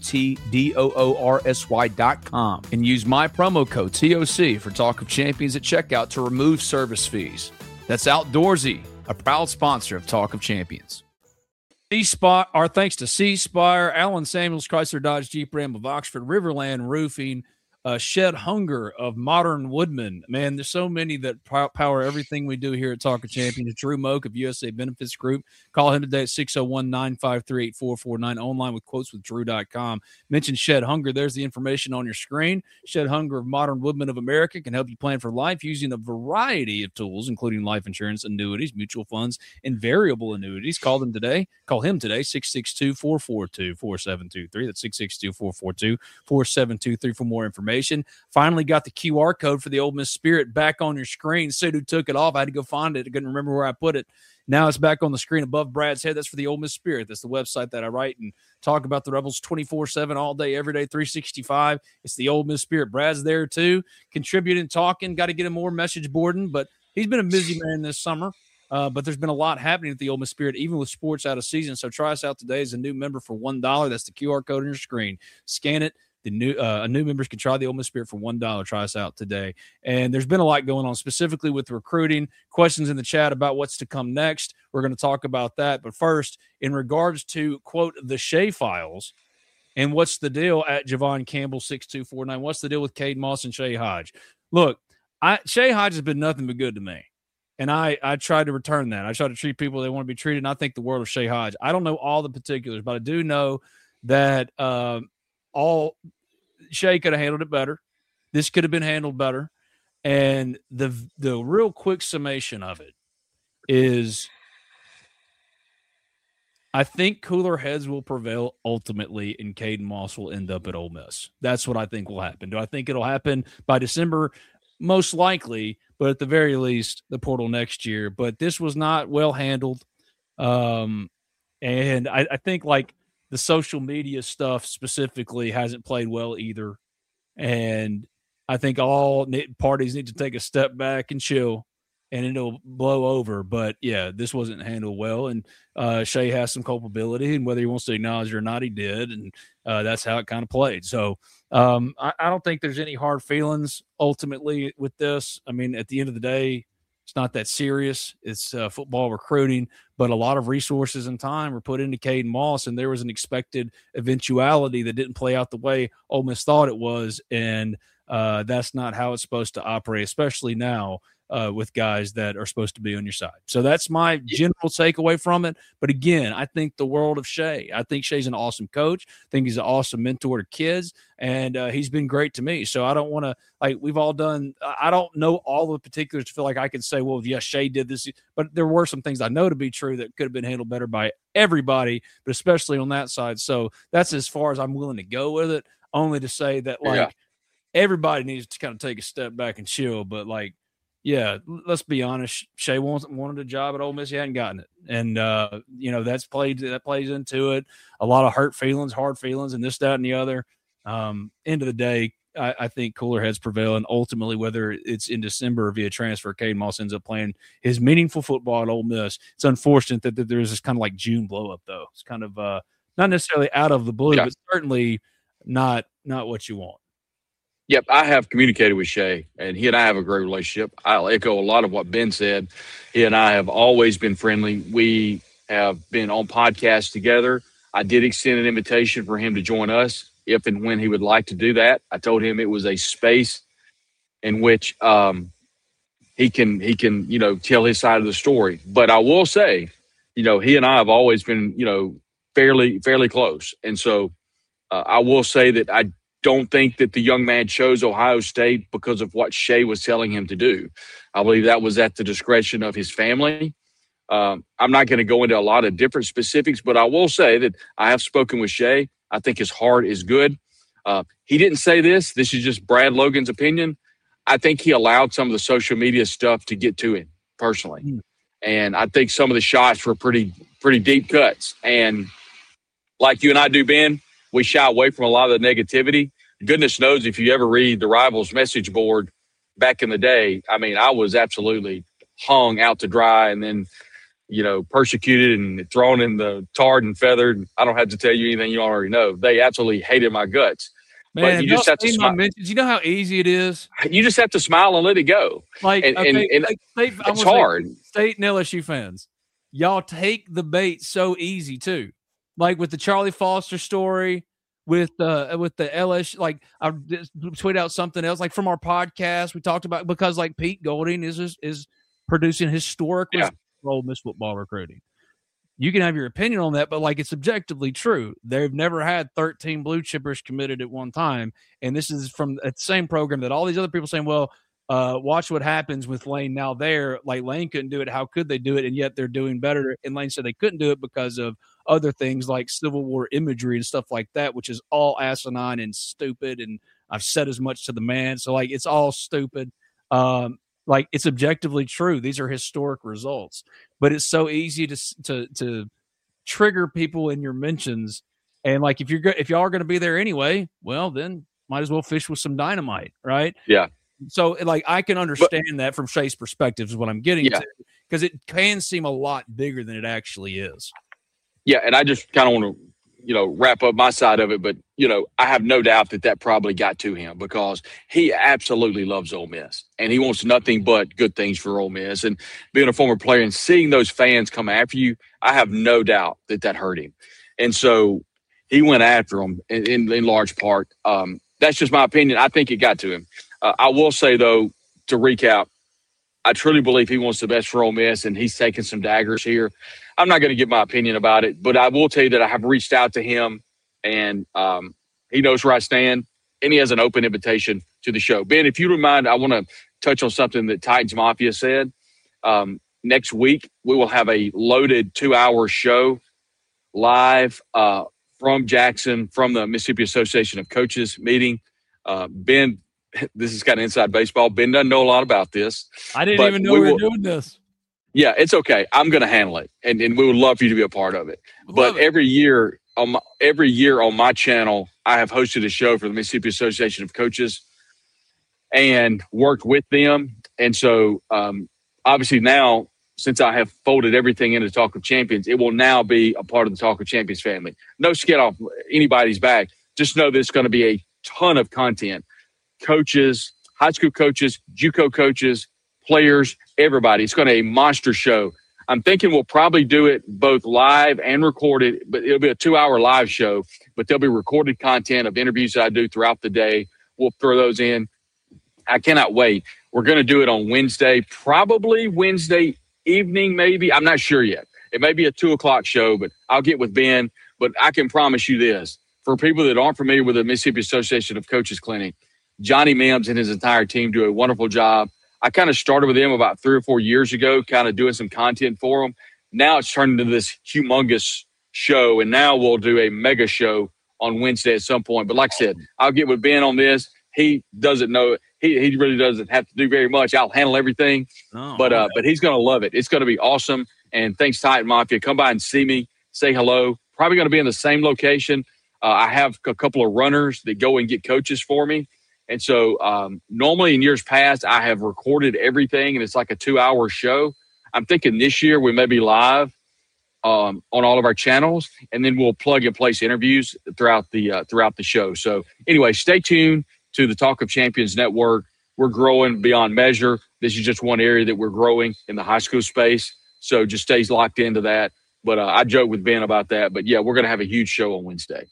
OUTDOORSY.com, and use my promo code TOC for Talk of Champions at checkout to remove service fees. That's Outdoorsy, a proud sponsor of Talk of Champions. Our thanks to C-Spire, Allen Samuels Chrysler Dodge Jeep Ram of Oxford, Riverland Roofing, Shed Hunger of Modern Woodman. Man, there's so many that power everything we do here at Talk of Champions. Drew Moak of USA Benefits Group. Call him today at 601-953-8449. Online with quoteswithdrew.com. Mention Shed Hunger. There's the information on your screen. Shed Hunger of Modern Woodman of America can help you plan for life using a variety of tools, including life insurance, annuities, mutual funds, and variable annuities. Call him today, 662-442-4723. That's 662-442-4723 for more information. Finally got the QR code for the Ole Miss Spirit back on your screen. Sudu took it off. I had to go find it. I couldn't remember where I put it. Now it's back on the screen above Brad's head. That's for the Ole Miss Spirit. That's the website that I write and talk about the Rebels 24/7 all day, every day, 365. It's the Ole Miss Spirit. Brad's there too, contributing, talking. Got to get him more message boarding, but he's been a busy man this summer. But there's been a lot happening at the Ole Miss Spirit, even with sports out of season. So try us out today as a new member for $1. That's the QR code on your screen. Scan it. New members can try the Ole Miss Spirit for $1. Try us out today. And there's been a lot going on, specifically with recruiting. Questions in the chat about what's to come next. We're going to talk about that. But first, in regards to, quote, the Shea Files, And what's the deal at Javon Campbell 6249? What's the deal with Cade Moss and Shay Hodge? Look, Shay Hodge has been nothing but good to me. And I try to return that. I try to treat people they want to be treated. And I think the world of Shay Hodge. I don't know all the particulars, but I do know that Shay could have handled it better. This could have been handled better. And the real quick summation of it is I think cooler heads will prevail ultimately, and Caden Moss will end up at Ole Miss. That's what I think will happen. Do I think it'll happen by December? Most likely, but at the very least, the portal next year. But this was not well handled. And I think like the social media stuff specifically hasn't played well either. And I think all parties need to take a step back and chill, and it'll blow over. But, yeah, this wasn't handled well. And Shay has some culpability, and whether he wants to acknowledge it or not, he did. And that's how it kind of played. So I don't think there's any hard feelings ultimately with this. I mean, at the end of the day, it's not that serious. It's football recruiting, but a lot of resources and time were put into Caden Moss, and there was an expected eventuality that didn't play out the way Ole Miss thought it was, and that's not how it's supposed to operate, especially now with guys that are supposed to be on your side. So that's my general takeaway from it. But again, I think the world of Shay. I think Shay's an awesome coach. I think he's an awesome mentor to kids, and he's been great to me. So I don't want to, like, we've all done, I don't know all the particulars to feel like I can say, well, yes, Shay did this. But there were some things I know to be true that could have been handled better by everybody, but especially on that side. So that's as far as I'm willing to go with it, only to say that, like, everybody needs to kind of take a step back and chill. But, like, yeah, let's be honest. Shay wanted a job at Ole Miss. He hadn't gotten it. And, that plays into it. A lot of hurt feelings, hard feelings, and this, that, and the other. End of the day, I think cooler heads prevail. And ultimately, whether it's in December or via transfer, Caden Moss ends up playing his meaningful football at Ole Miss. It's unfortunate that there's this kind of like June blow up, though. It's kind of not necessarily out of the blue, but certainly not what you want. Yep, I have communicated with Shay, and he and I have a great relationship. I'll echo a lot of what Ben said. He and I have always been friendly. We have been on podcasts together. I did extend an invitation for him to join us if and when he would like to do that. I told him it was a space in which he can tell his side of the story. But I will say, he and I have always been, fairly close. And so I will say that I don't think that the young man chose Ohio State because of what Shay was telling him to do. I believe that was at the discretion of his family. I'm not going to go into a lot of different specifics, but I will say that I have spoken with Shay. I think his heart is good. He didn't say this. This is just Brad Logan's opinion. I think he allowed some of the social media stuff to get to him personally. And I think some of the shots were pretty deep cuts. And like you and I do, Ben, we shy away from a lot of the negativity. Goodness knows if you ever read the Rivals message board back in the day, I mean, I was absolutely hung out to dry and then, persecuted and thrown in the tarred and feathered. I don't have to tell you anything you already know. They absolutely hated my guts. Man, but you just have to smile. You know how easy it is? You just have to smile and let it go. It's hard. State and LSU fans, y'all take the bait so easy too. Like with the Charlie Foster story, with the LSU, like I tweet out something else, like from our podcast we talked about, because like Pete Golding is producing historic Ole Miss football recruiting. You can have your opinion on that, but like it's objectively true. They've never had 13 blue chippers committed at one time, and this is from the same program that all these other people saying, well, watch what happens with Lane now there. Like Lane couldn't do it. How could they do it? And yet they're doing better. And Lane said they couldn't do it because of other things like Civil War imagery and stuff like that, which is all asinine and stupid. And I've said as much to the man. So like, it's all stupid. Like it's objectively true. These are historic results, but it's so easy to trigger people in your mentions. And like, if y'all are going to be there anyway, well, then might as well fish with some dynamite. Right. Yeah. So, like, I can understand that from Shay's perspective is what I'm getting to, because it can seem a lot bigger than it actually is. Yeah, and I just kind of want to, wrap up my side of it. But, I have no doubt that probably got to him because he absolutely loves Ole Miss. And he wants nothing but good things for Ole Miss. And being a former player and seeing those fans come after you, I have no doubt that hurt him. And so he went after him in large part. That's just my opinion. I think it got to him. I will say, though, to recap, I truly believe he wants the best for Ole Miss, and he's taking some daggers here. I'm not going to give my opinion about it, but I will tell you that I have reached out to him, and he knows where I stand, and he has an open invitation to the show. Ben, if you don't mind, I want to touch on something that Titans Mafia said. Next week, we will have a loaded 2-hour show live from Jackson, from the Mississippi Association of Coaches meeting. Ben, this is kind of inside baseball. Ben doesn't know a lot about this. I didn't even know we were doing this. Yeah, it's okay. I'm going to handle it, and we would love for you to be a part of it. But every year on my channel, I have hosted a show for the Mississippi Association of Coaches and worked with them. And so, obviously now, since I have folded everything into Talk of Champions, it will now be a part of the Talk of Champions family. No skin off anybody's back. Just know there's going to be a ton of content. Coaches, high school coaches, JUCO coaches, players, everybody. It's going to be a monster show. I'm thinking we'll probably do it both live and recorded, but it'll be a 2-hour live show, but there'll be recorded content of interviews that I do throughout the day. We'll throw those in. I cannot wait. We're going to do it on Wednesday, probably Wednesday evening, maybe. I'm not sure yet. It may be a 2:00 show, but I'll get with Ben. But I can promise you this. For people that aren't familiar with the Mississippi Association of Coaches Clinic, Johnny Mims and his entire team do a wonderful job. I kind of started with them about 3 or 4 years ago, kind of doing some content for them. Now it's turned into this humongous show, and now we'll do a mega show on Wednesday at some point. But like I said, I'll get with Ben on this. He doesn't know – he really doesn't have to do very much. I'll handle everything. But he's going to love it. It's going to be awesome. And thanks, Titan Mafia. Come by and see me. Say hello. Probably going to be in the same location. I have a couple of runners that go and get coaches for me. And so normally in years past, I have recorded everything, and it's like a 2-hour show. I'm thinking this year we may be live on all of our channels, and then we'll plug and place interviews throughout the show. So anyway, stay tuned to the Talk of Champions Network. We're growing beyond measure. This is just one area that we're growing in the high school space. So just stay locked into that. But I joke with Ben about that. But, yeah, we're going to have a huge show on Wednesday.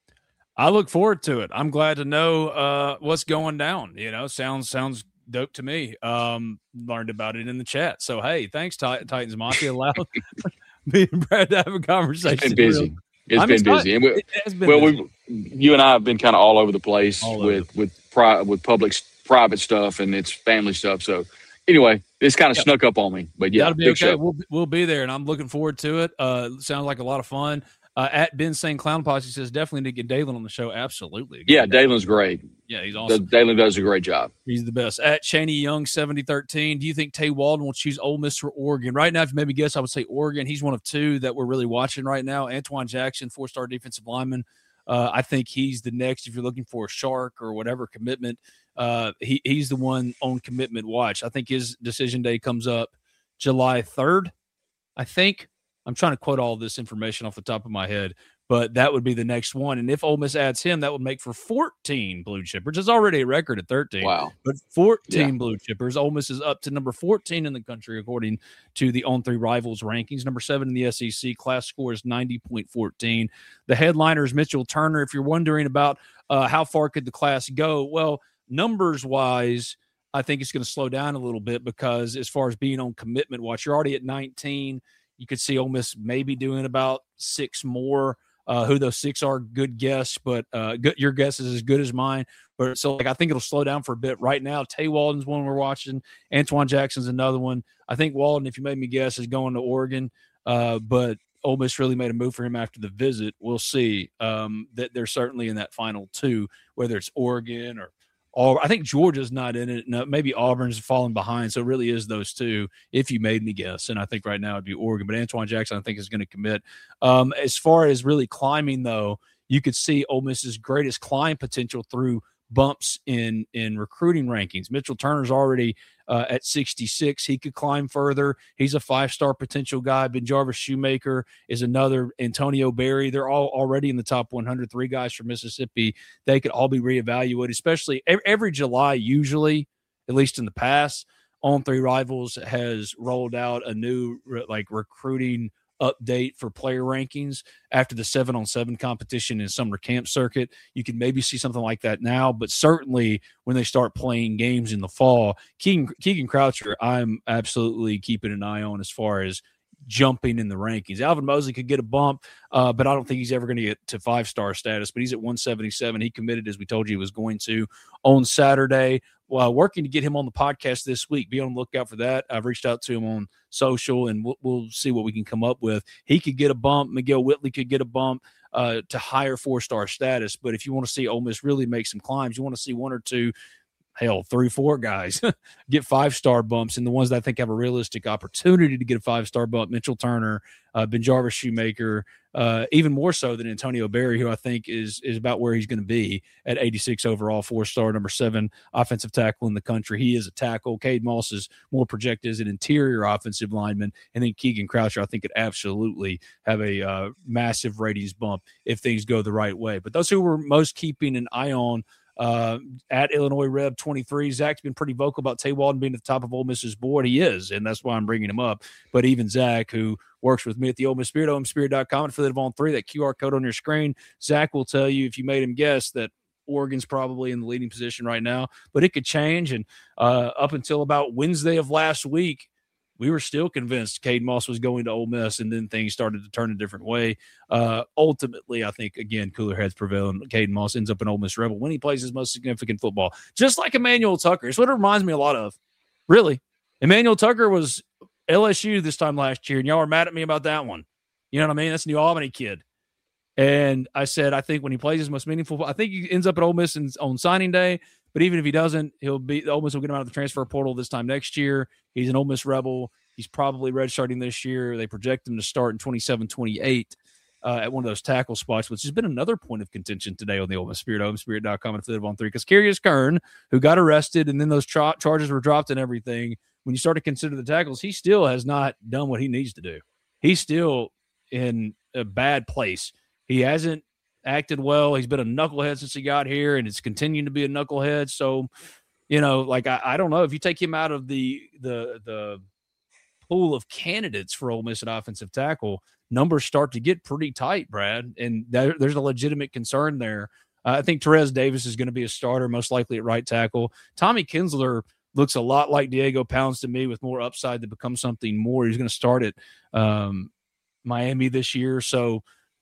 I look forward to it. I'm glad to know what's going down. You know, sounds dope to me. Learned about it in the chat. So, hey, thanks, Titans Mafia. Allowed me and Brad to have a conversation. It's been busy. It's been busy. And busy. You and I have been kind of all over the place with private stuff, and it's family stuff. So anyway, this kind of snuck up on me. But yeah, that'll be okay. We'll be there, and I'm looking forward to it. Sounds like a lot of fun. At Ben Sane Clown Posse says definitely need to get Dalen on the show. Absolutely. Yeah, Dalen's great. Yeah, he's awesome. Dalen does a great job. He's the best. At Cheney Young 7013, do you think Tay Walden will choose Ole Miss or Oregon? Right now, if you made me guess, I would say Oregon. He's one of two that we're really watching right now. Antoine Jackson, 4-star defensive lineman. I think he's the next. If you're looking for a shark or whatever commitment, he's the one on commitment watch. I think his decision day comes up July 3rd, I think. I'm trying to quote all this information off the top of my head, but that would be the next one. And if Ole Miss adds him, that would make for 14 blue chippers. It's already a record at 13. Wow. But 14 blue chippers. Ole Miss is up to number 14 in the country, according to the On3 Rivals rankings. Number 7 in the SEC. Class score is 90.14. The headliner is Mitchell Turner. If you're wondering about how far could the class go, well, numbers-wise, I think it's going to slow down a little bit because as far as being on commitment watch, you're already at 19. You could see Ole Miss maybe doing about 6 more. Who those 6 are, good guess, but your guess is as good as mine. But so, I think it'll slow down for a bit. Right now, Tay Walden's one we're watching. Antoine Jackson's another one. I think Walden, if you made me guess, is going to Oregon. But Ole Miss really made a move for him after the visit. We'll see that they're certainly in that final 2, whether it's Oregon or I think Georgia's not in it. No, maybe Auburn's fallen behind. So it really is those 2, if you made me guess. And I think right now it'd be Oregon. But Antoine Jackson, I think, is going to commit. As far as really climbing, though, you could see Ole Miss's greatest climb potential through bumps in recruiting rankings. Mitchell Turner's already at 66. He could climb further. He's a 5-star potential guy. Ben Jarvis Shoemaker is another. Antonio Berry. They're all already in the top 103 guys from Mississippi. They could all be reevaluated, especially every July, usually, at least in the past. On3 Rivals has rolled out a new recruiting update for player rankings after the 7-on-7 competition in summer camp circuit. You can maybe see something like that now, but certainly when they start playing games in the fall, Keegan Croucher, I'm absolutely keeping an eye on as far as jumping in the rankings. Alvin Mosley could get a bump, but I don't think he's ever going to get to 5-star status, but he's at 177. He committed, as we told you he was going to, on Saturday. Working to get him on the podcast this week. Be on the lookout for that. I've reached out to him on social, and we'll see what we can come up with. He could get a bump. Miguel Whitley could get a bump to higher 4-star status. But if you want to see Ole Miss really make some climbs, you want to see 1 or 2, hell, 3, 4 guys get 5-star bumps, and the ones that I think have a realistic opportunity to get a 5-star bump, Mitchell Turner, Ben Jarvis Shoemaker, even more so than Antonio Berry, who I think is about where he's going to be at 86 overall, 4-star, number 7 offensive tackle in the country. He is a tackle. Cade Moss is more projected as an interior offensive lineman, and then Keegan Croucher, I think, could absolutely have a massive ratings bump if things go the right way. But those who we're most keeping an eye on, at Illinois Reb 23, Zach's been pretty vocal about Tay Walden being at the top of Ole Miss's board. He is, and that's why I'm bringing him up. But even Zach, who works with me at the Ole Miss Spirit, OleMissSpirit.com, affiliate of On3, that QR code on your screen, Zach will tell you, if you made him guess, that Oregon's probably in the leading position right now, but it could change. And up until about Wednesday of last week, we were still convinced Cade Moss was going to Ole Miss, and then things started to turn a different way. Ultimately, I think, again, cooler heads prevail, and Cade Moss ends up an Ole Miss Rebel when he plays his most significant football, just like Emmanuel Tucker. It's what it reminds me a lot of, really. Emmanuel Tucker was LSU this time last year, and y'all are mad at me about that one. You know what I mean? That's a New Albany kid. And I said, I think when he plays his most meaningful, I think he ends up at Ole Miss on signing day. But even if he doesn't, Ole Miss will get him out of the transfer portal this time next year. He's an Ole Miss Rebel. He's probably redshirting this year. They project him to start in 27-28 at one of those tackle spots, which has been another point of contention today on the Ole Miss Spirit, OleMissSpirit.com, and affiliate of On3. Because Karius Kern, who got arrested and then those charges were dropped and everything, when you start to consider the tackles, he still has not done what he needs to do. He's still in a bad place. He hasn't acted well. He's been a knucklehead since he got here, and it's continuing to be a knucklehead. So, you know, like I don't know if you take him out of the pool of candidates for Ole Miss at offensive tackle, numbers start to get pretty tight, Brad, and there's a legitimate concern there. I think Therese Davis is going to be a starter, most likely at right tackle. Tommy Kinsler looks a lot like Diego Pounds to me, with more upside to become something more. He's going to start at Miami this year, so.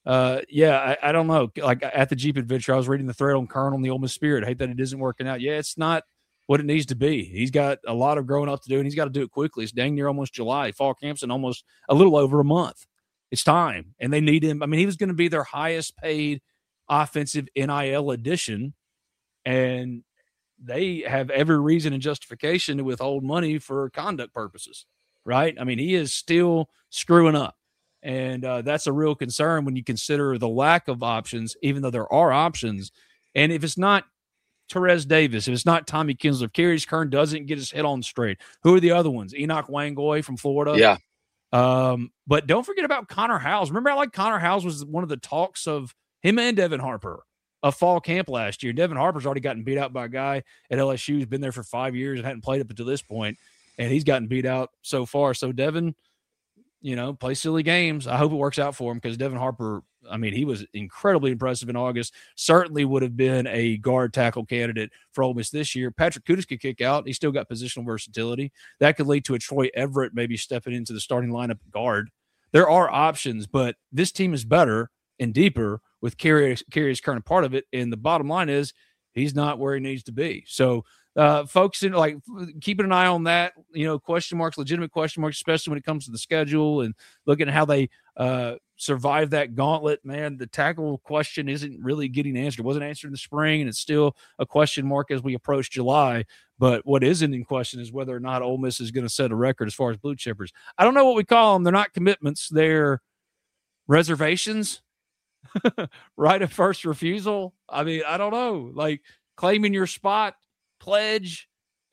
I don't know. Like at the Jeep Adventure, I was reading the thread on Kern on the Ole Miss Spirit. I hate that it isn't working out. Yeah, it's not what it needs to be. He's got a lot of growing up to do, and he's got to do it quickly. It's dang near almost July. Fall camp's in almost a little over a month. It's time, and they need him. I mean, he was going to be their highest paid offensive NIL addition, and they have every reason and justification to withhold money for conduct purposes, right? I mean, he is still screwing up. And that's a real concern when you consider the lack of options, even though there are options. And if it's not Therese Davis, if it's not Tommy Kinsler, if Karius Kern doesn't get his head on straight, who are the other ones? Enoch Wangoy from Florida. Yeah. But don't forget about Connor Howes. Remember how Connor Howes was one of the talks of him and Devin Harper of fall camp last year. Devin Harper's already gotten beat out by a guy at LSU who's been there for 5 years and hadn't played up until this point, and he's gotten beat out so far. So Devin, you know, play silly games. I hope it works out for him, because Devin Harper, I mean, he was incredibly impressive in August. Certainly would have been a guard tackle candidate for Ole Miss this year. Patrick Kutas could kick out. He's still got positional versatility. That could lead to a Troy Everett maybe stepping into the starting lineup guard. There are options, but this team is better and deeper with Karius Kern a part of it. And the bottom line is he's not where he needs to be. So, folks, keeping an eye on that, you know, question marks, legitimate question marks, especially when it comes to the schedule and looking at how they survive that gauntlet. Man, the tackle question isn't really getting answered. It wasn't answered in the spring, and it's still a question mark as we approach July. But what isn't in question is whether or not Ole Miss is going to set a record as far as blue chippers. I don't know what we call them. They're not commitments. They're reservations, right of first refusal. I mean, I don't know, like claiming your spot, pledge,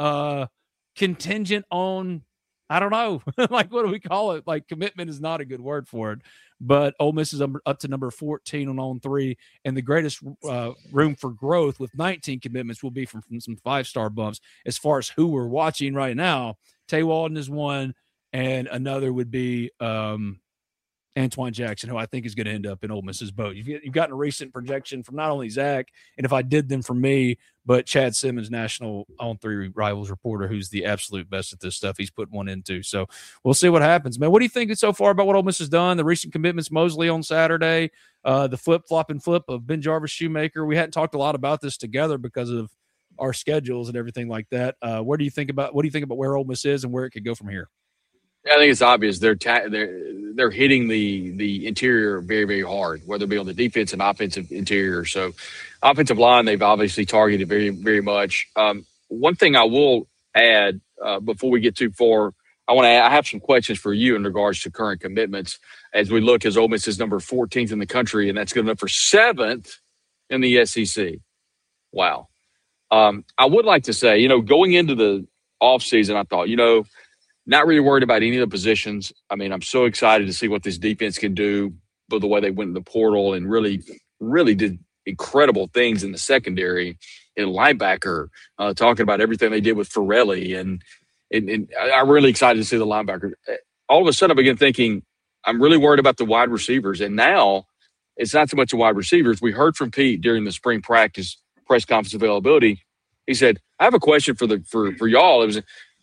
contingent on, I don't know, like what do we call it? Like commitment is not a good word for it, but Ole Miss is up to number 14 on 3, and the greatest room for growth with 19 commitments will be from some 5-star bumps. As far as who we're watching right now, Tay Walden is one, and another would be Antoine Jackson, who I think is going to end up in Ole Miss's boat. You've gotten a recent projection from not only Zach, and if I did them from me, but Chad Simmons, national On3 Rivals reporter, who's the absolute best at this stuff. He's put one into. So we'll see what happens, man. What do you think so far about what Ole Miss has done? The recent commitments, Mosley on Saturday, the flip-flop and flip of Ben Jarvis Shoemaker. We hadn't talked a lot about this together because of our schedules and everything like that. What do you think about where Ole Miss is and where it could go from here? Yeah, I think it's obvious they're hitting the interior very, very hard, whether it be on the defense and offensive interior. So, offensive line they've obviously targeted very, very much. One thing I will add before we get too far, I have some questions for you in regards to current commitments as we look as Ole Miss is number 14th in the country, and that's good enough for 7th in the SEC. Wow. I would like to say, going into the offseason, I thought, not really worried about any of the positions. I mean, I'm so excited to see what this defense can do, but the way they went in the portal and really, really did incredible things in the secondary and linebacker, talking about everything they did with Forelli. And I'm really excited to see the linebacker. All of a sudden, I began thinking, I'm really worried about the wide receivers. And now it's not so much the wide receivers. We heard from Pete during the spring practice press conference availability. He said, I have a question for y'all. It was,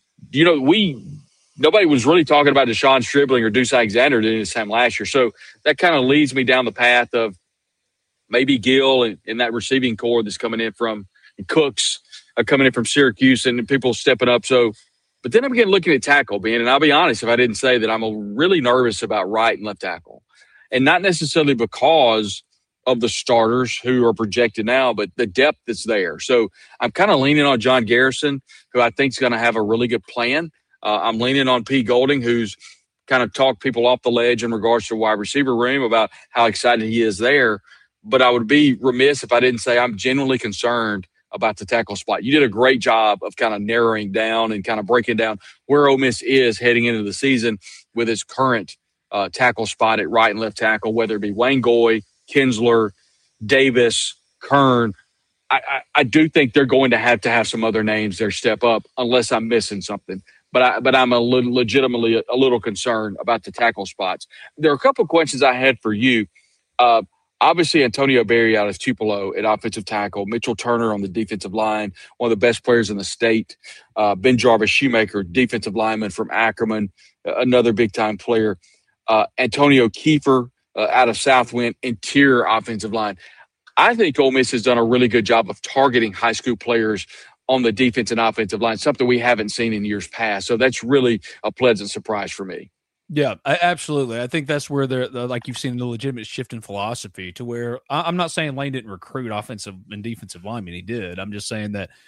nobody was really talking about Deshaun Stribling or Deuce Alexander during this time last year. So that kind of leads me down the path of maybe Gill and that receiving core that's coming in from Cooks coming in from Syracuse and people stepping up. So, but then I'm again looking at tackle, Ben, and I'll be honest if I didn't say that I'm really nervous about right and left tackle. And not necessarily because of the starters who are projected now, but the depth that's there. So I'm kind of leaning on John Garrison, who I think is going to have a really good plan. I'm leaning on P. Golding, who's kind of talked people off the ledge in regards to wide receiver room about how excited he is there. But I would be remiss if I didn't say I'm genuinely concerned about the tackle spot. You did a great job of kind of narrowing down and kind of breaking down where Ole Miss is heading into the season with its current tackle spot at right and left tackle, whether it be Wayne Goy, Kinsler, Davis, Kern. I do think they're going to have some other names there step up unless I'm missing something. But I'm legitimately a little concerned about the tackle spots. There are a couple of questions I had for you. Obviously, Antonio Berry out of Tupelo at offensive tackle, Mitchell Turner on the defensive line, one of the best players in the state. Ben Jarvis Shoemaker, defensive lineman from Ackerman, another big-time player. Antonio Kiefer out of Southwind, interior offensive line. I think Ole Miss has done a really good job of targeting high school players on the defense and offensive line, something we haven't seen in years past. So that's really a pleasant surprise for me. Yeah, absolutely. I think that's where they're like you've seen the legitimate shift in philosophy to where I'm not saying Lane didn't recruit offensive and defensive linemen. He did. I'm just saying that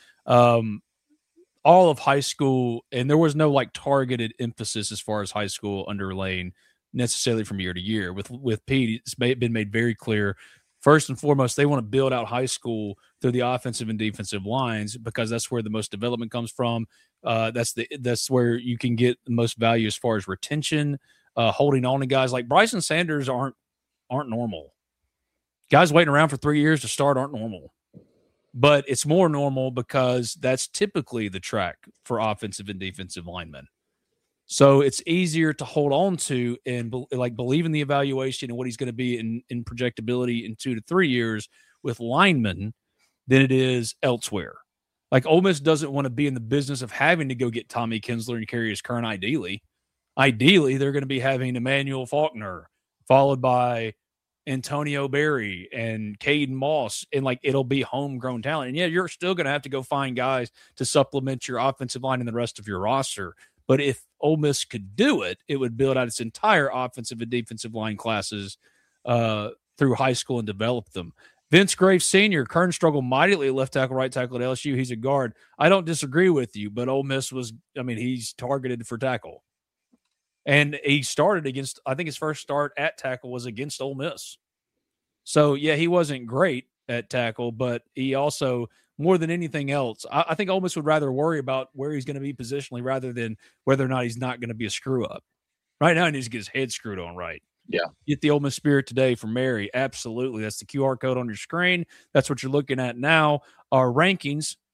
all of high school, and there was no like targeted emphasis as far as high school under Lane necessarily from year to year. With Pete, it's been made very clear. First and foremost, they want to build out high school through the offensive and defensive lines because that's where the most development comes from. That's where you can get the most value as far as retention, holding on to guys like Bryson Sanders aren't normal. Guys waiting around for 3 years to start aren't normal, but it's more normal because that's typically the track for offensive and defensive linemen. So it's easier to hold on to and believe in the evaluation and what he's going to be in projectability in 2 to 3 years with linemen than it is elsewhere. Like Ole Miss doesn't want to be in the business of having to go get Tommy Kinsler and Carius Kern. Ideally, they're going to be having Emmanuel Faulkner followed by Antonio Berry and Caden Moss, and like it'll be homegrown talent. And yeah, you're still going to have to go find guys to supplement your offensive line and the rest of your roster. But if Ole Miss could do it, it would build out its entire offensive and defensive line classes through high school and develop them. Vince Graves Sr., Kern struggled mightily at left tackle, right tackle at LSU. He's a guard. I don't disagree with you, but Ole Miss he's targeted for tackle. And he started against, I think his first start at tackle was against Ole Miss. So, yeah, he wasn't great at tackle, but he also, more than anything else, I think Ole Miss would rather worry about where he's going to be positionally rather than whether or not he's not going to be a screw-up. Right now, he needs to get his head screwed on right. Yeah. Get the Ole Miss spirit today from Mary. Absolutely. That's the QR code on your screen. That's what you're looking at now. Our rankings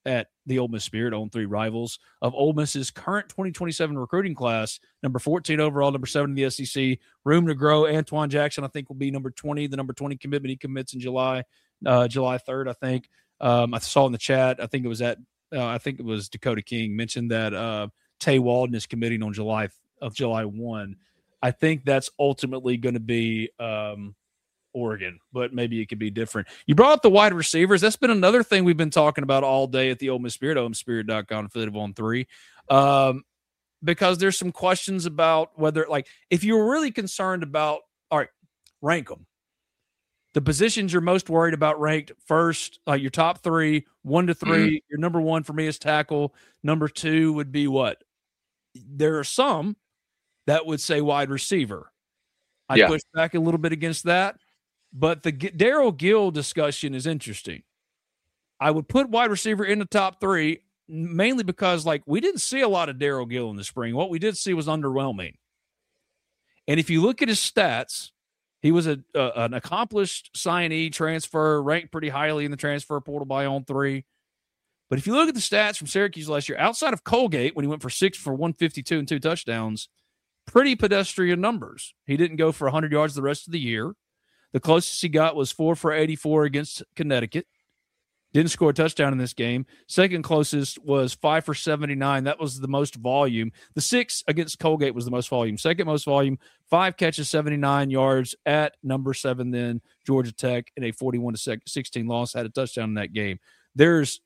at the Ole Miss Spirit, 0-3 rivals of Ole Miss's current 2027 recruiting class, number 14 overall, number 7 in the SEC. Room to grow. Antoine Jackson, I think, will be number 20, the number 20 commitment. He commits in July 3rd, I think. I saw in the chat, I think it was Dakota King mentioned that Tay Walden is committing on July 1. I think that's ultimately going to be Oregon, but maybe it could be different. You brought up the wide receivers. That's been another thing we've been talking about all day at the Ole Miss Spirit, OleMissSpirit.com, affiliate of On3, because there's some questions about whether, like, if you're really concerned about, all right, rank them. The positions you're most worried about ranked first, like your top 3, 1 to 3. Your number 1 for me is tackle. Number 2 would be what? There are some that would say wide receiver. I push back a little bit against that. But the Daryl Gill discussion is interesting. I would put wide receiver in the top 3, mainly because, like, we didn't see a lot of Daryl Gill in the spring. What we did see was underwhelming. And if you look at his stats, he was an accomplished signee, transfer, ranked pretty highly in the transfer portal by On3. But if you look at the stats from Syracuse last year, outside of Colgate, when he went for 6 for 152 and 2 touchdowns, pretty pedestrian numbers. He didn't go for 100 yards the rest of the year. The closest he got was 4 for 84 against Connecticut. Didn't score a touchdown in this game. Second closest was 5 for 79. That was the most volume. The 6 against Colgate was the most volume. Second most volume, 5 catches, 79 yards at number 7 then, Georgia Tech, in a 41-16 loss, had a touchdown in that game. There's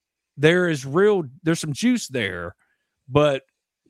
some juice there, but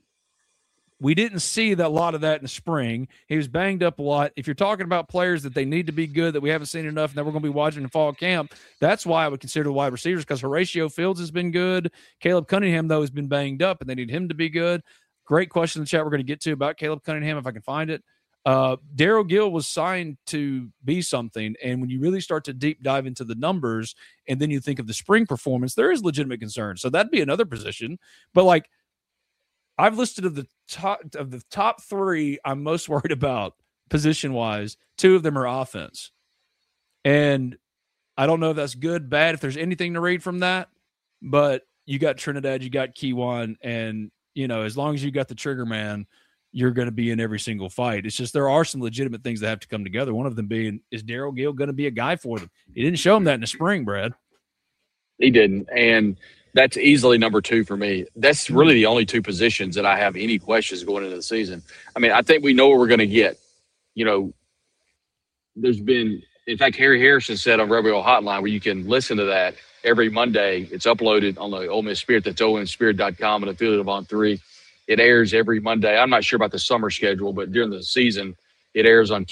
we didn't see a lot of that in the spring. He was banged up a lot. If you're talking about players that they need to be good, that we haven't seen enough, and that we're going to be watching in fall camp, that's why I would consider the wide receivers, because Horatio Fields has been good. Caleb Cunningham, though, has been banged up, and they need him to be good. Great question in the chat we're going to get to about Caleb Cunningham, if I can find it. Daryl Gill was signed to be something, and when you really start to deep dive into the numbers, and then you think of the spring performance, there is legitimate concern. So that'd be another position. But, like, I've listed of the top 3 I'm most worried about position-wise. 2 of them are offense. And I don't know if that's good, bad, if there's anything to read from that. But you got Trinidad, you got Kejuan, and, you know, as long as you got the trigger man, you're going to be in every single fight. It's just there are some legitimate things that have to come together. One of them being, is Daryl Gill going to be a guy for them? He didn't show him that in the spring, Brad. He didn't. And that's easily number 2 for me. That's really the only 2 positions that I have any questions going into the season. I mean, I think we know what we're going to get. You know, there's been, in fact, Harry Harrison said on Rebel Hotline, where you can listen to that every Monday. It's uploaded on the Ole Miss Spirit. That's OleMissSpirit.com and affiliate of On3. It airs every Monday. I'm not sure about the summer schedule, but during the season, it airs on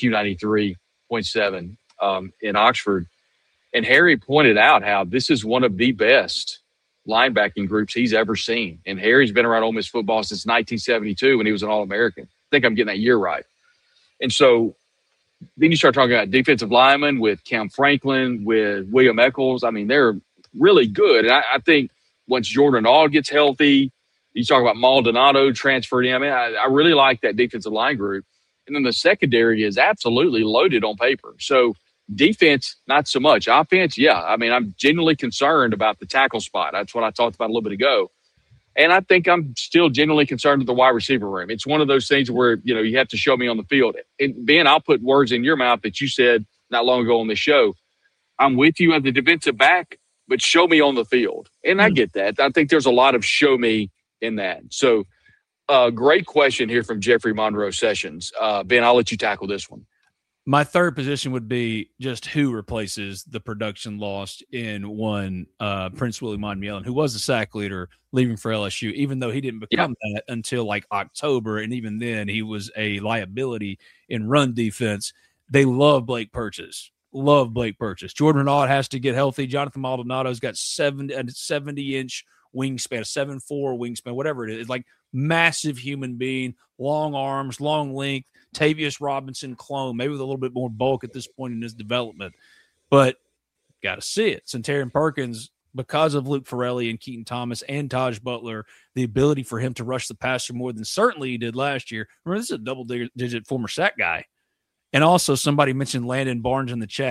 Q93.7 in Oxford. And Harry pointed out how this is one of the best linebacking groups he's ever seen. And Harry's been around Ole Miss football since 1972 when he was an All-American. I think I'm getting that year right. And so then you start talking about defensive linemen with Cam Franklin, with William Eccles. I mean, they're really good. And I think once Jordan Auld gets healthy, you talk about Maldonado transferred in. I mean, I really like that defensive line group. And then the secondary is absolutely loaded on paper. So defense, not so much. Offense, yeah. I mean, I'm genuinely concerned about the tackle spot. That's what I talked about a little bit ago. And I think I'm still genuinely concerned with the wide receiver room. It's one of those things where, you know, you have to show me on the field. And Ben, I'll put words in your mouth that you said not long ago on the show. I'm with you at the defensive back, but show me on the field. And I get that. I think there's a lot of show me in that. So great question here from Jeffrey Monroe Sessions. Ben, I'll let you tackle this one. My third position would be just who replaces the production lost in one Prince Willie Monmielen, who was the sack leader leaving for LSU, even though he didn't become that until like October. And even then he was a liability in run defense. They love Blake Purchase. Jordan Auld has to get healthy. Jonathan Maldonado's got 70-inch wingspan, a 7'4" wingspan, whatever it is. It's like massive human being, long arms, long length. Tavius Robinson clone, maybe with a little bit more bulk at this point in his development. But got to see it. Centarian Perkins, because of Luke Farrelly and Keaton Thomas and Taj Butler, the ability for him to rush the passer more than certainly he did last year. Remember, this is a double-digit former sack guy. And also somebody mentioned Landon Barnes in the chat.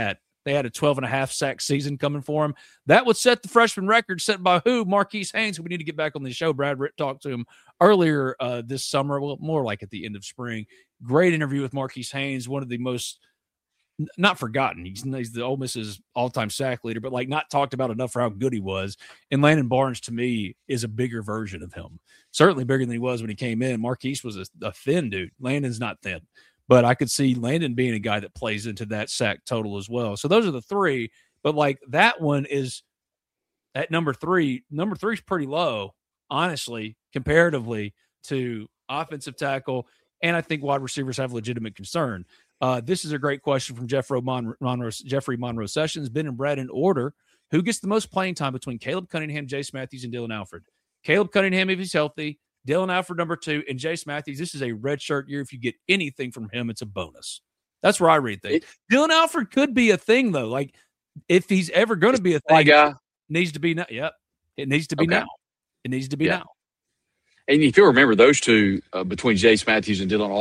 They had a 12.5 sack season coming for him. That would set the freshman record set by who? Marquise Haynes, who we need to get back on the show. Brad talked to him earlier this summer, well, more like at the end of spring. Great interview with Marquise Haynes, one of the most not forgotten. He's the Ole Miss's all-time sack leader, but like not talked about enough for how good he was. And Landon Barnes, to me, is a bigger version of him. Certainly bigger than he was when he came in. Marquise was a thin dude. Landon's not thin. But I could see Landon being a guy that plays into that sack total as well. So those are the three. But like that one is at number three. Number three is pretty low, honestly, comparatively to offensive tackle. And I think wide receivers have legitimate concern. This is a great question from Jeffrey Monroe Sessions. Ben and Brad in order. Who gets the most playing time between Caleb Cunningham, Jace Matthews, and Dylan Alfred? Caleb Cunningham, if he's healthy. Dylan Alfred, number 2, and Jace Matthews. This is a redshirt year. If you get anything from him, it's a bonus. That's where I read things. Dylan Alfred could be a thing, though. Like, if he's ever going to be a thing, it needs to be now. Yep. It needs to be now. It needs to be now. And if you remember those two, between Jace Matthews and Dylan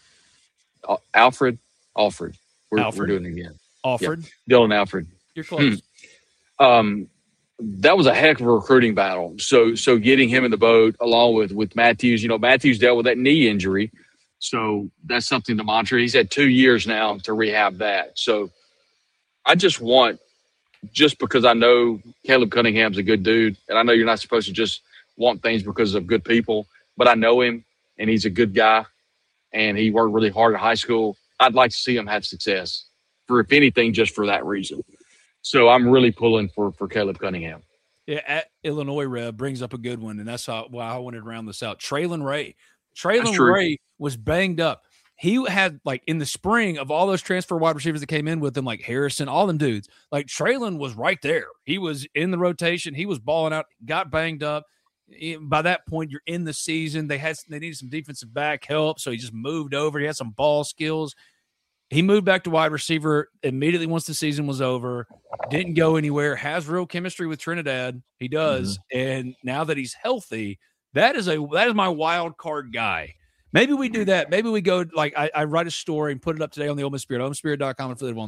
Alfred. We're doing it again. Alfred. Yeah. Dylan Alfred. You're close. That was a heck of a recruiting battle. So getting him in the boat along with Matthews, Matthews dealt with that knee injury. So that's something to monitor. He's had 2 years now to rehab that. So I just because I know Caleb Cunningham's a good dude, and I know you're not supposed to just want things because of good people, but I know him and he's a good guy and he worked really hard in high school. I'd like to see him have success for, if anything, just for that reason. So I'm really pulling for Caleb Cunningham. Yeah, at Illinois Rev brings up a good one, and that's why I wanted to round this out. Traylon Ray. Traylon Ray was banged up. He had, like, in the spring of all those transfer wide receivers that came in with him, like Harrison, all them dudes, like Traylon was right there. He was in the rotation. He was balling out, got banged up. By that point, you're in the season. They needed some defensive back help, so he just moved over. He had some ball skills. He moved back to wide receiver immediately once the season was over. Didn't go anywhere. Has real chemistry with Trinidad. He does. Mm-hmm. And now that he's healthy, that is my wild card guy. Maybe we do that. Maybe we go, like, I write a story and put it up today on the Ole Miss Spirit, olemisspirit.com, affiliate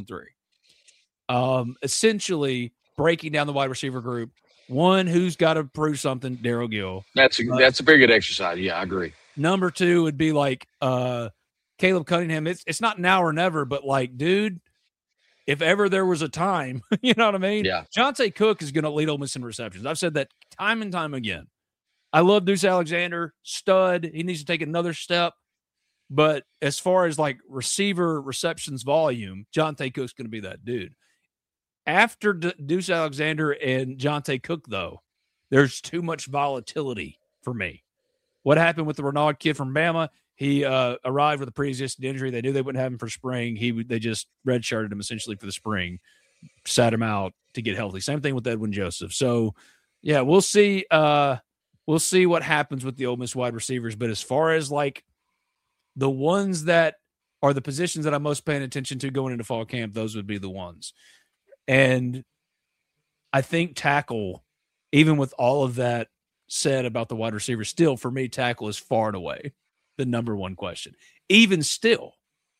13. Essentially breaking down the wide receiver group. One, who's got to prove something? Daryl Gill. That's a very good exercise. Yeah, I agree. Number 2 would be like Caleb Cunningham. It's not now or never, but like, dude, if ever there was a time, you know what I mean? Yeah. Jonte Cook is going to lead Ole Miss in receptions. I've said that time and time again. I love Deuce Alexander, stud. He needs to take another step. But as far as like receiver receptions volume, Jonte Cook's going to be that dude. After Deuce Alexander and Jonte Cook, though, there's too much volatility for me. What happened with the Renaud kid from Bama? He arrived with a pre-existing injury. They knew they wouldn't have him for spring. They just redshirted him essentially for the spring, sat him out to get healthy. Same thing with Edwin Joseph. So, yeah, we'll see. We'll see what happens with the Ole Miss wide receivers. But as far as like the ones that are the positions that I'm most paying attention to going into fall camp, those would be the ones. And I think tackle, even with all of that said about the wide receiver, still for me, tackle is far and away the number one question. Even still,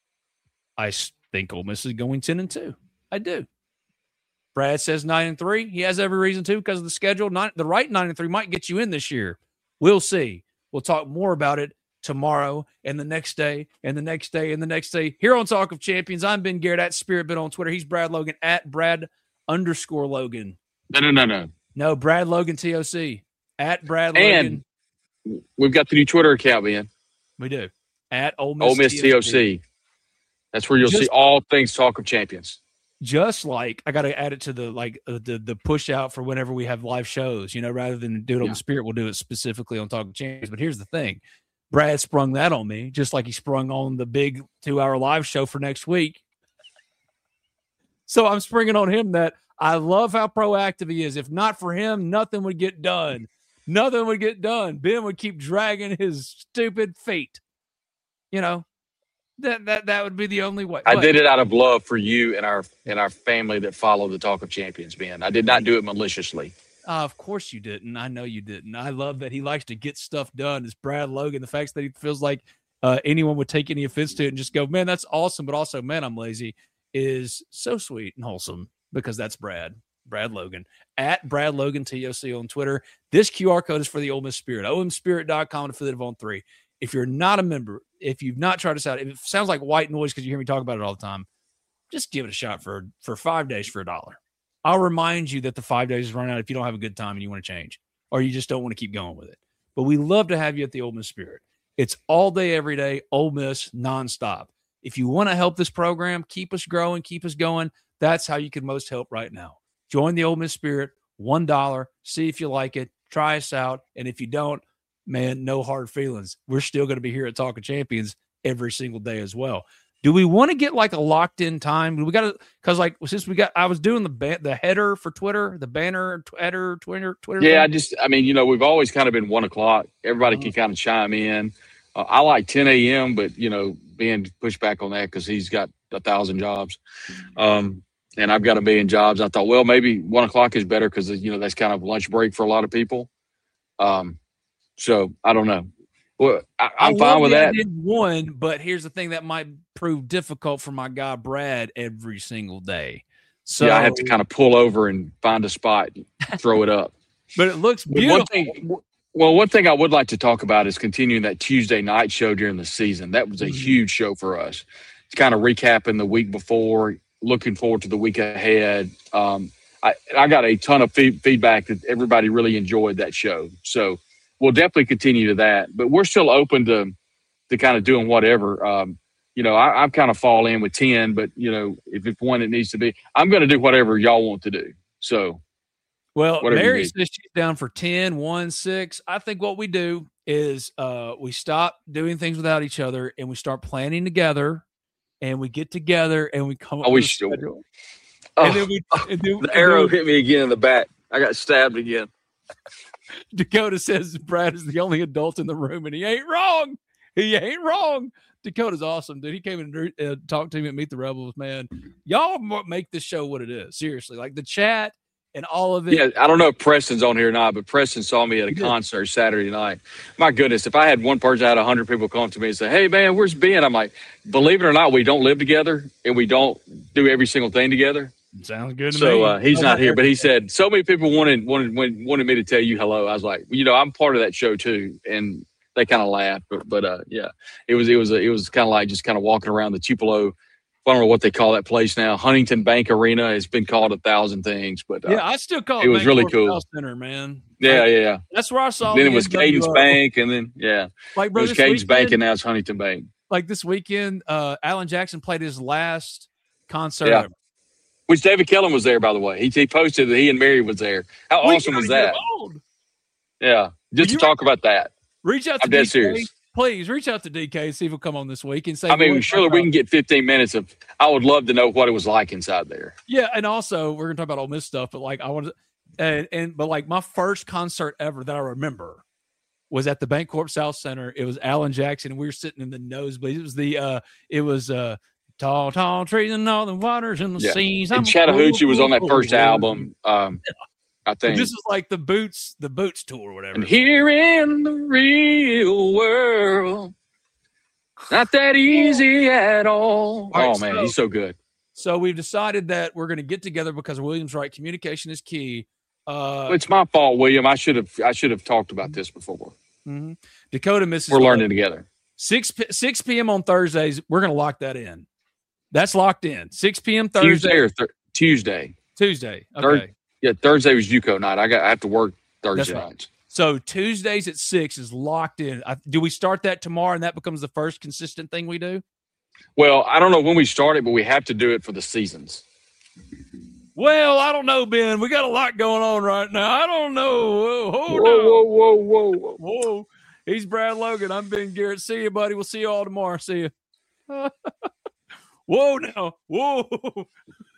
I think Ole Miss is going 10-2. I do. Brad says 9-3. He has every reason to because of the schedule. The right 9-3 might get you in this year. We'll see. We'll talk more about it tomorrow and the next day and the next day and the next day. Here on Talk of Champions, I'm Ben Garrett at SpiritBit on Twitter. He's Brad Logan at Brad_Logan. No, Brad Logan TOC at Brad Logan. And we've got the new Twitter account, man. We do. At Ole Miss TOC. That's where you'll see all things Talk of Champions. Just like I got to add it to the push out for whenever we have live shows, rather than do it on the Spirit, we'll do it specifically on Talk of Champions. But here's the thing. Brad sprung that on me, just like he sprung on the big 2-hour live show for next week. So I'm springing on him that I love how proactive he is. If not for him, nothing would get done. Nothing would get done. Ben would keep dragging his stupid feet. That would be the only way. I did it out of love for you and our family that follow the Talk of Champions, Ben. I did not do it maliciously. Of course you didn't. I know you didn't. I love that he likes to get stuff done. It's Brad Logan. The fact that he feels like anyone would take any offense to it and just go, man, that's awesome. But also, man, I'm lazy. is so sweet and wholesome because that's Brad Logan, at Brad Logan TOC on Twitter. This QR code is for the Ole Miss Spirit, omspirit.com, affiliate of On 3. If you're not a member, if you've not tried us out, if it sounds like white noise because you hear me talk about it all the time, just give it a shot for 5 days for $1. I'll remind you that the 5 days is running out if you don't have a good time and you want to change, or you just don't want to keep going with it. But we love to have you at the Ole Miss Spirit. It's all day, every day, Ole Miss, nonstop. If you want to help this program, keep us growing, keep us going, that's how you can most help right now. Join the Ole Miss Spirit, $1. See if you like it. Try us out. And if you don't, man, no hard feelings. We're still going to be here at Talk of Champions every single day as well. Do we want to get like a locked in time? We got to, because like since I was doing the header for Twitter, the banner header Twitter. Yeah, we've always kind of been 1 o'clock. Everybody can kind of chime in. I like 10 a.m., but being pushed back on that because he's got 1,000 jobs, and I've got 1 million jobs. I thought, well, maybe 1 o'clock is better because that's kind of lunch break for a lot of people. So I don't know. Well, I'm fine with that. One, but here's the thing that might prove difficult for my guy Brad every single day. So I have to kind of pull over and find a spot, and throw it up. But it looks beautiful. One thing I would like to talk about is continuing that Tuesday night show during the season. That was a huge show for us. It's kind of recapping the week before, looking forward to the week ahead. I got a ton of feedback that everybody really enjoyed that show. So we'll definitely continue to that, but we're still open to kind of doing whatever. I've kind of fall in with 10, but if it's one that needs to be, I'm going to do whatever y'all want to do. So, well, Mary says she's down for 10, 1, 6. I think what we do is we stop doing things without each other and we start planning together, and we get together and we come up with a schedule. And then the arrow hit me again in the back. I got stabbed again. Dakota says Brad is the only adult in the room, and he ain't wrong. He ain't wrong. Dakota's awesome, dude. He came and talked to me at Meet the Rebels, man. Y'all make this show what it is. Seriously, like the chat and all of it. Yeah, I don't know if Preston's on here or not, but Preston saw me at a concert Saturday night. My goodness, if I had one person, I had 100 people come to me and say, "Hey, man, where's Ben?" I'm like, believe it or not, we don't live together, and we don't do every single thing together. Sounds good to me. So he's not here, but he said so many people wanted me to tell you hello. I was like, I'm part of that show too, and they kind of laughed. But yeah, it was kind of like just kind of walking around the Tupelo. I don't know what they call that place now. Huntington Bank Arena. It's been called 1,000 things, but yeah, I still call it. It was really cool. Center, man. Yeah. That's where I saw. Then it was Cadence Bank, and then like bro, it was Cadence Bank, and now it's Huntington Bank. Like this weekend, Alan Jackson played his last concert. Yeah. Which David Kellen was there, by the way. He posted that he and Mary was there. How awesome was that? Yeah, just to talk about that. Reach out to DK. Serious. Please reach out to DK and see if he'll come on this week and say. Surely we can get 15 minutes of. I would love to know what it was like inside there. Yeah, and also we're gonna talk about Ole Miss stuff, but like I want to, but like my first concert ever that I remember was at the Bancorp South Center. It was Alan Jackson, and we were sitting in the nosebleed. It was tall trees and all the waters and the seas. And Chattahoochee was on that first album. I think this is like the Boots tour or whatever. And here in the real world, not that easy at all. Oh man, he's so good. So we've decided that we're going to get together because William's right. Communication is key. It's my fault, William. I should have talked about this before. Mm-hmm. Dakota misses. We're learning together. 6 p.m. on Thursdays. We're going to lock that in. That's locked in. 6 p.m. Thursday. Tuesday. Tuesday. Okay. Thursday was JUCO night. I have to work Thursday nights. So Tuesdays at 6 is locked in. Do we start that tomorrow and that becomes the first consistent thing we do? Well, I don't know when we start it, but we have to do it for the seasons. Well, I don't know, Ben. We got a lot going on right now. I don't know. Whoa. He's Brad Logan. I'm Ben Garrett. See you, buddy. We'll see you all tomorrow. See you. Whoa now. Whoa.